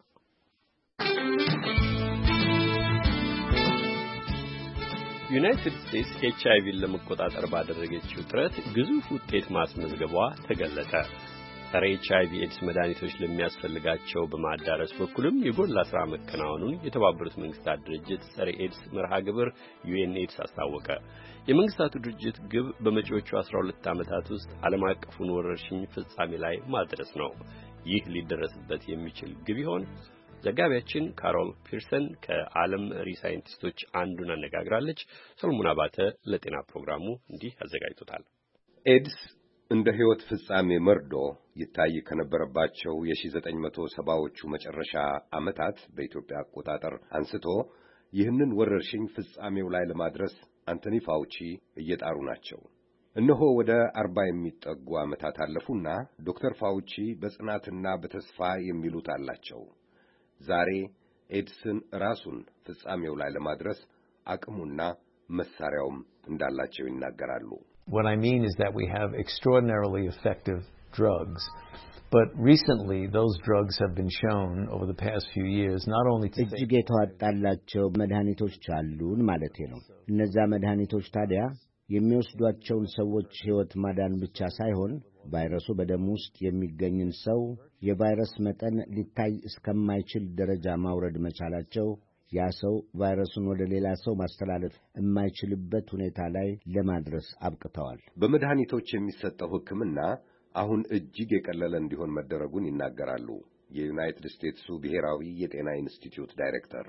ዩናይትድ ስቴትስ ኤች አይ ቪን ለመቆጣጠር ባደረገችው ጥረት ግዙፍ ውጤት ማስመዝገቧ ተገለጠ። ጸረ ኤች አይ ቪ ኤድስ መድኃኒቶች ለሚያስፈልጋቸው በማዳረስ በኩልም የጎላ ስራ መከናወኑን የተባበሩት መንግስታት ድርጅት ጸረ ኤድስ መርሃ ግብር ዩ ኤን ኤድስ አስታወቀ። የመንግስታቱ ድርጅት ግብ በመጪዎቹ አስራ ሁለት ዓመታት ውስጥ ዓለም አቀፉን ወረርሽኝ ፍጻሜ ላይ ማድረስ ነው። ይህ ሊደረስበት የሚችል ግብ ይሆን? ዘጋቢያችን ካሮል ፒርሰን ከዓለም መሪ ሳይንቲስቶች አንዱን አነጋግራለች። ሰሎሞን አባተ ለጤና ፕሮግራሙ እንዲህ አዘጋጅቶታል። ኤድስ እንደ ሕይወት ፍጻሜ መርዶ ይታይ ከነበረባቸው የሺህ ዘጠኝ መቶ ሰባዎቹ መጨረሻ ዓመታት በኢትዮጵያ አቆጣጠር አንስቶ ይህንን ወረርሽኝ ፍጻሜው ላይ ለማድረስ አንቶኒ ፋውቺ እየጣሩ ናቸው። እነሆ ወደ አርባ የሚጠጉ ዓመታት አለፉና ዶክተር ፋውቺ በጽናትና በተስፋ የሚሉት አላቸው። ዛሬ ኤድስን ራሱን ፍጻሜው ላይ ለማድረስ አቅሙና መሳሪያውም እንዳላቸው ይናገራሉ። What I mean is that we have extraordinarily effective drugs, but recently those drugs have been shown over the past few years not only to እጅግ የተዋጣላቸው መድኃኒቶች አሉን ማለቴ ነው። እነዛ መድኃኒቶች ታዲያ የሚወስዷቸውን ሰዎች ሕይወት ማዳን ብቻ ሳይሆን ቫይረሱ በደም ውስጥ የሚገኝን ሰው የቫይረስ መጠን ሊታይ እስከማይችል ደረጃ ማውረድ መቻላቸው ያ ሰው ቫይረሱን ወደ ሌላ ሰው ማስተላለፍ የማይችልበት ሁኔታ ላይ ለማድረስ አብቅተዋል። በመድኃኒቶች የሚሰጠው ሕክምና አሁን እጅግ የቀለለ እንዲሆን መደረጉን ይናገራሉ የዩናይትድ ስቴትሱ ብሔራዊ የጤና ኢንስቲትዩት ዳይሬክተር።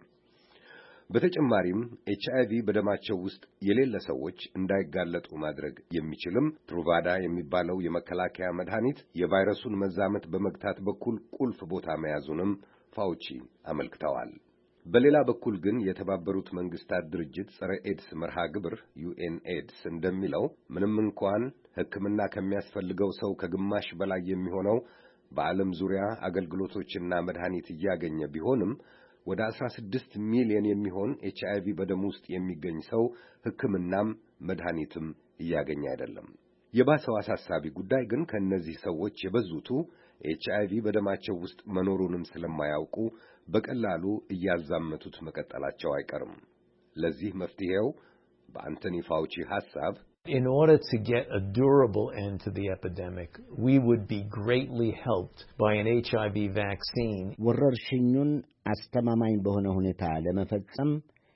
በተጨማሪም ኤች አይ ቪ በደማቸው ውስጥ የሌለ ሰዎች እንዳይጋለጡ ማድረግ የሚችልም ትሩቫዳ የሚባለው የመከላከያ መድኃኒት የቫይረሱን መዛመት በመግታት በኩል ቁልፍ ቦታ መያዙንም ፋውቺ አመልክተዋል። በሌላ በኩል ግን የተባበሩት መንግስታት ድርጅት ጸረ ኤድስ መርሃ ግብር ዩ ኤን ኤድስ እንደሚለው ምንም እንኳን ሕክምና ከሚያስፈልገው ሰው ከግማሽ በላይ የሚሆነው በዓለም ዙሪያ አገልግሎቶችና መድኃኒት እያገኘ ቢሆንም ወደ አስራ ስድስት ሚሊዮን የሚሆን ኤች አይ ቪ በደም ውስጥ የሚገኝ ሰው ሕክምናም መድኃኒትም እያገኘ አይደለም። የባሰው አሳሳቢ ጉዳይ ግን ከእነዚህ ሰዎች የበዙቱ ኤች አይ ቪ በደማቸው ውስጥ መኖሩንም ስለማያውቁ በቀላሉ እያዛመቱት መቀጠላቸው አይቀርም። ለዚህ መፍትሄው በአንቶኒ ፋውቺ ሐሳብ In order to get a durable end to the epidemic, we would be greatly helped by an ኤች አይ ቪ vaccine. ወረርሽኙን አስተማማኝ በሆነ ሁኔታ ለመፈጸም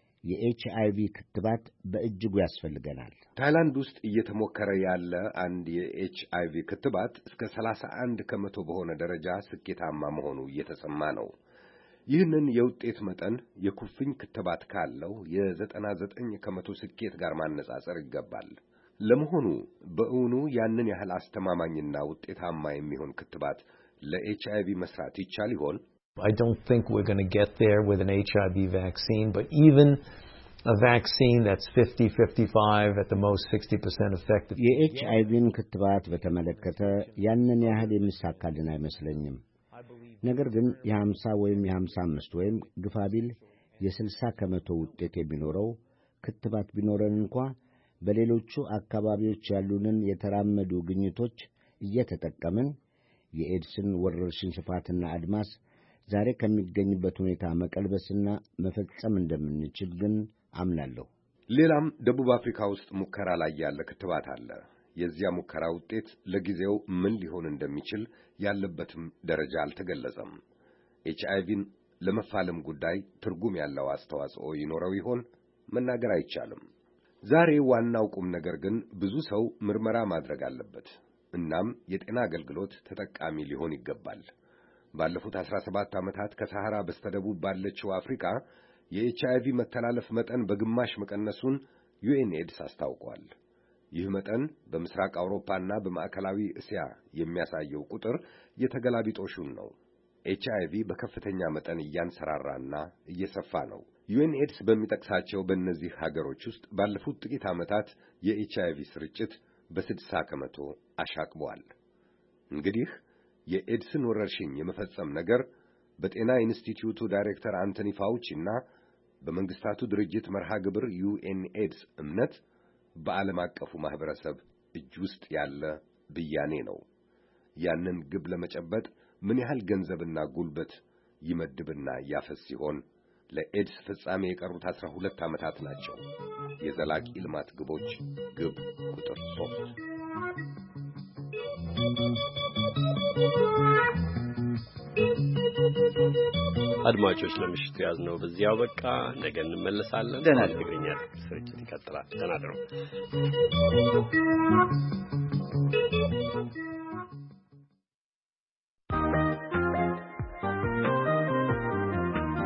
የኤች አይ ቪ ክትባት በእጅጉ ያስፈልገናል። ታይላንድ ውስጥ እየተሞከረ ያለ አንድ የኤች አይ ቪ ክትባት እስከ ሰላሳ አንድ ከመቶ በሆነ ደረጃ ስኬታማ መሆኑ እየተሰማ ነው። ይህንን የውጤት መጠን የኩፍኝ ክትባት ካለው የዘጠና ዘጠኝ ከመቶ ስኬት ጋር ማነጻጸር ይገባል። ለመሆኑ በእውኑ ያንን ያህል አስተማማኝና ውጤታማ የሚሆን ክትባት ለኤች አይ ቪ መስራት ይቻል ይሆን? I don't think we're going to get there with an ኤች አይ ቪ vaccine, but even a vaccine that's fifty, fifty-five, at the most sixty percent effective. የኤች አይ ቪን ክትባት በተመለከተ ያንን ያህል የሚሳካልን አይመስለኝም። ነገር ግን የሀምሳ ወይም የሀምሳ አምስት ወይም ግፋቢል የስልሳ ከመቶ ውጤት የሚኖረው ክትባት ቢኖረን እንኳ በሌሎቹ አካባቢዎች ያሉንን የተራመዱ ግኝቶች እየተጠቀምን የኤድስን ወረርሽኝ ስፋትና አድማስ ዛሬ ከሚገኝበት ሁኔታ መቀልበስና መፈጸም እንደምንችል ግን አምናለሁ። ሌላም ደቡብ አፍሪካ ውስጥ ሙከራ ላይ ያለ ክትባት አለ። የዚያ ሙከራ ውጤት ለጊዜው ምን ሊሆን እንደሚችል ያለበትም ደረጃ አልተገለጸም። ኤች አይ ቪን ለመፋለም ጉዳይ ትርጉም ያለው አስተዋጽኦ ይኖረው ይሆን? መናገር አይቻልም። ዛሬ ዋናው ቁም ነገር ግን ብዙ ሰው ምርመራ ማድረግ አለበት። እናም የጤና አገልግሎት ተጠቃሚ ሊሆን ይገባል። ባለፉት አስራ ሰባት ዓመታት ከሰሐራ በስተደቡብ ባለችው አፍሪካ የኤች አይ ቪ መተላለፍ መጠን በግማሽ መቀነሱን ዩ ኤን ኤድስ አስታውቋል። ይህ መጠን በምስራቅ አውሮፓና በማዕከላዊ እስያ የሚያሳየው ቁጥር የተገላቢጦሹን ነው። ኤች አይ ቪ በከፍተኛ መጠን እያንሰራራና እየሰፋ ነው። ዩኤንኤድስ በሚጠቅሳቸው በእነዚህ ሀገሮች ውስጥ ባለፉት ጥቂት ዓመታት የኤችአይቪ ስርጭት በስድሳ ከመቶ አሻቅቧል። እንግዲህ የኤድስን ወረርሽኝ የመፈጸም ነገር በጤና ኢንስቲትዩቱ ዳይሬክተር አንቶኒ ፋውቺና በመንግስታቱ ድርጅት መርሃ ግብር ዩኤንኤድስ እምነት በዓለም አቀፉ ማህበረሰብ እጅ ውስጥ ያለ ብያኔ ነው። ያንን ግብ ለመጨበጥ ምን ያህል ገንዘብና ጉልበት ይመድብና ያፈስ ሲሆን ለኤድስ ፍጻሜ የቀሩት አስራ ሁለት ዓመታት ናቸው። የዘላቂ ልማት ግቦች ግብ ቁጥር ሶስት አድማጮች ለምሽቱ ያዝነው በዚያው በቃ። ነገ እንመለሳለን። ደህና ትግርኛ ስርጭት ይቀጥላል። ደህና እደሩ።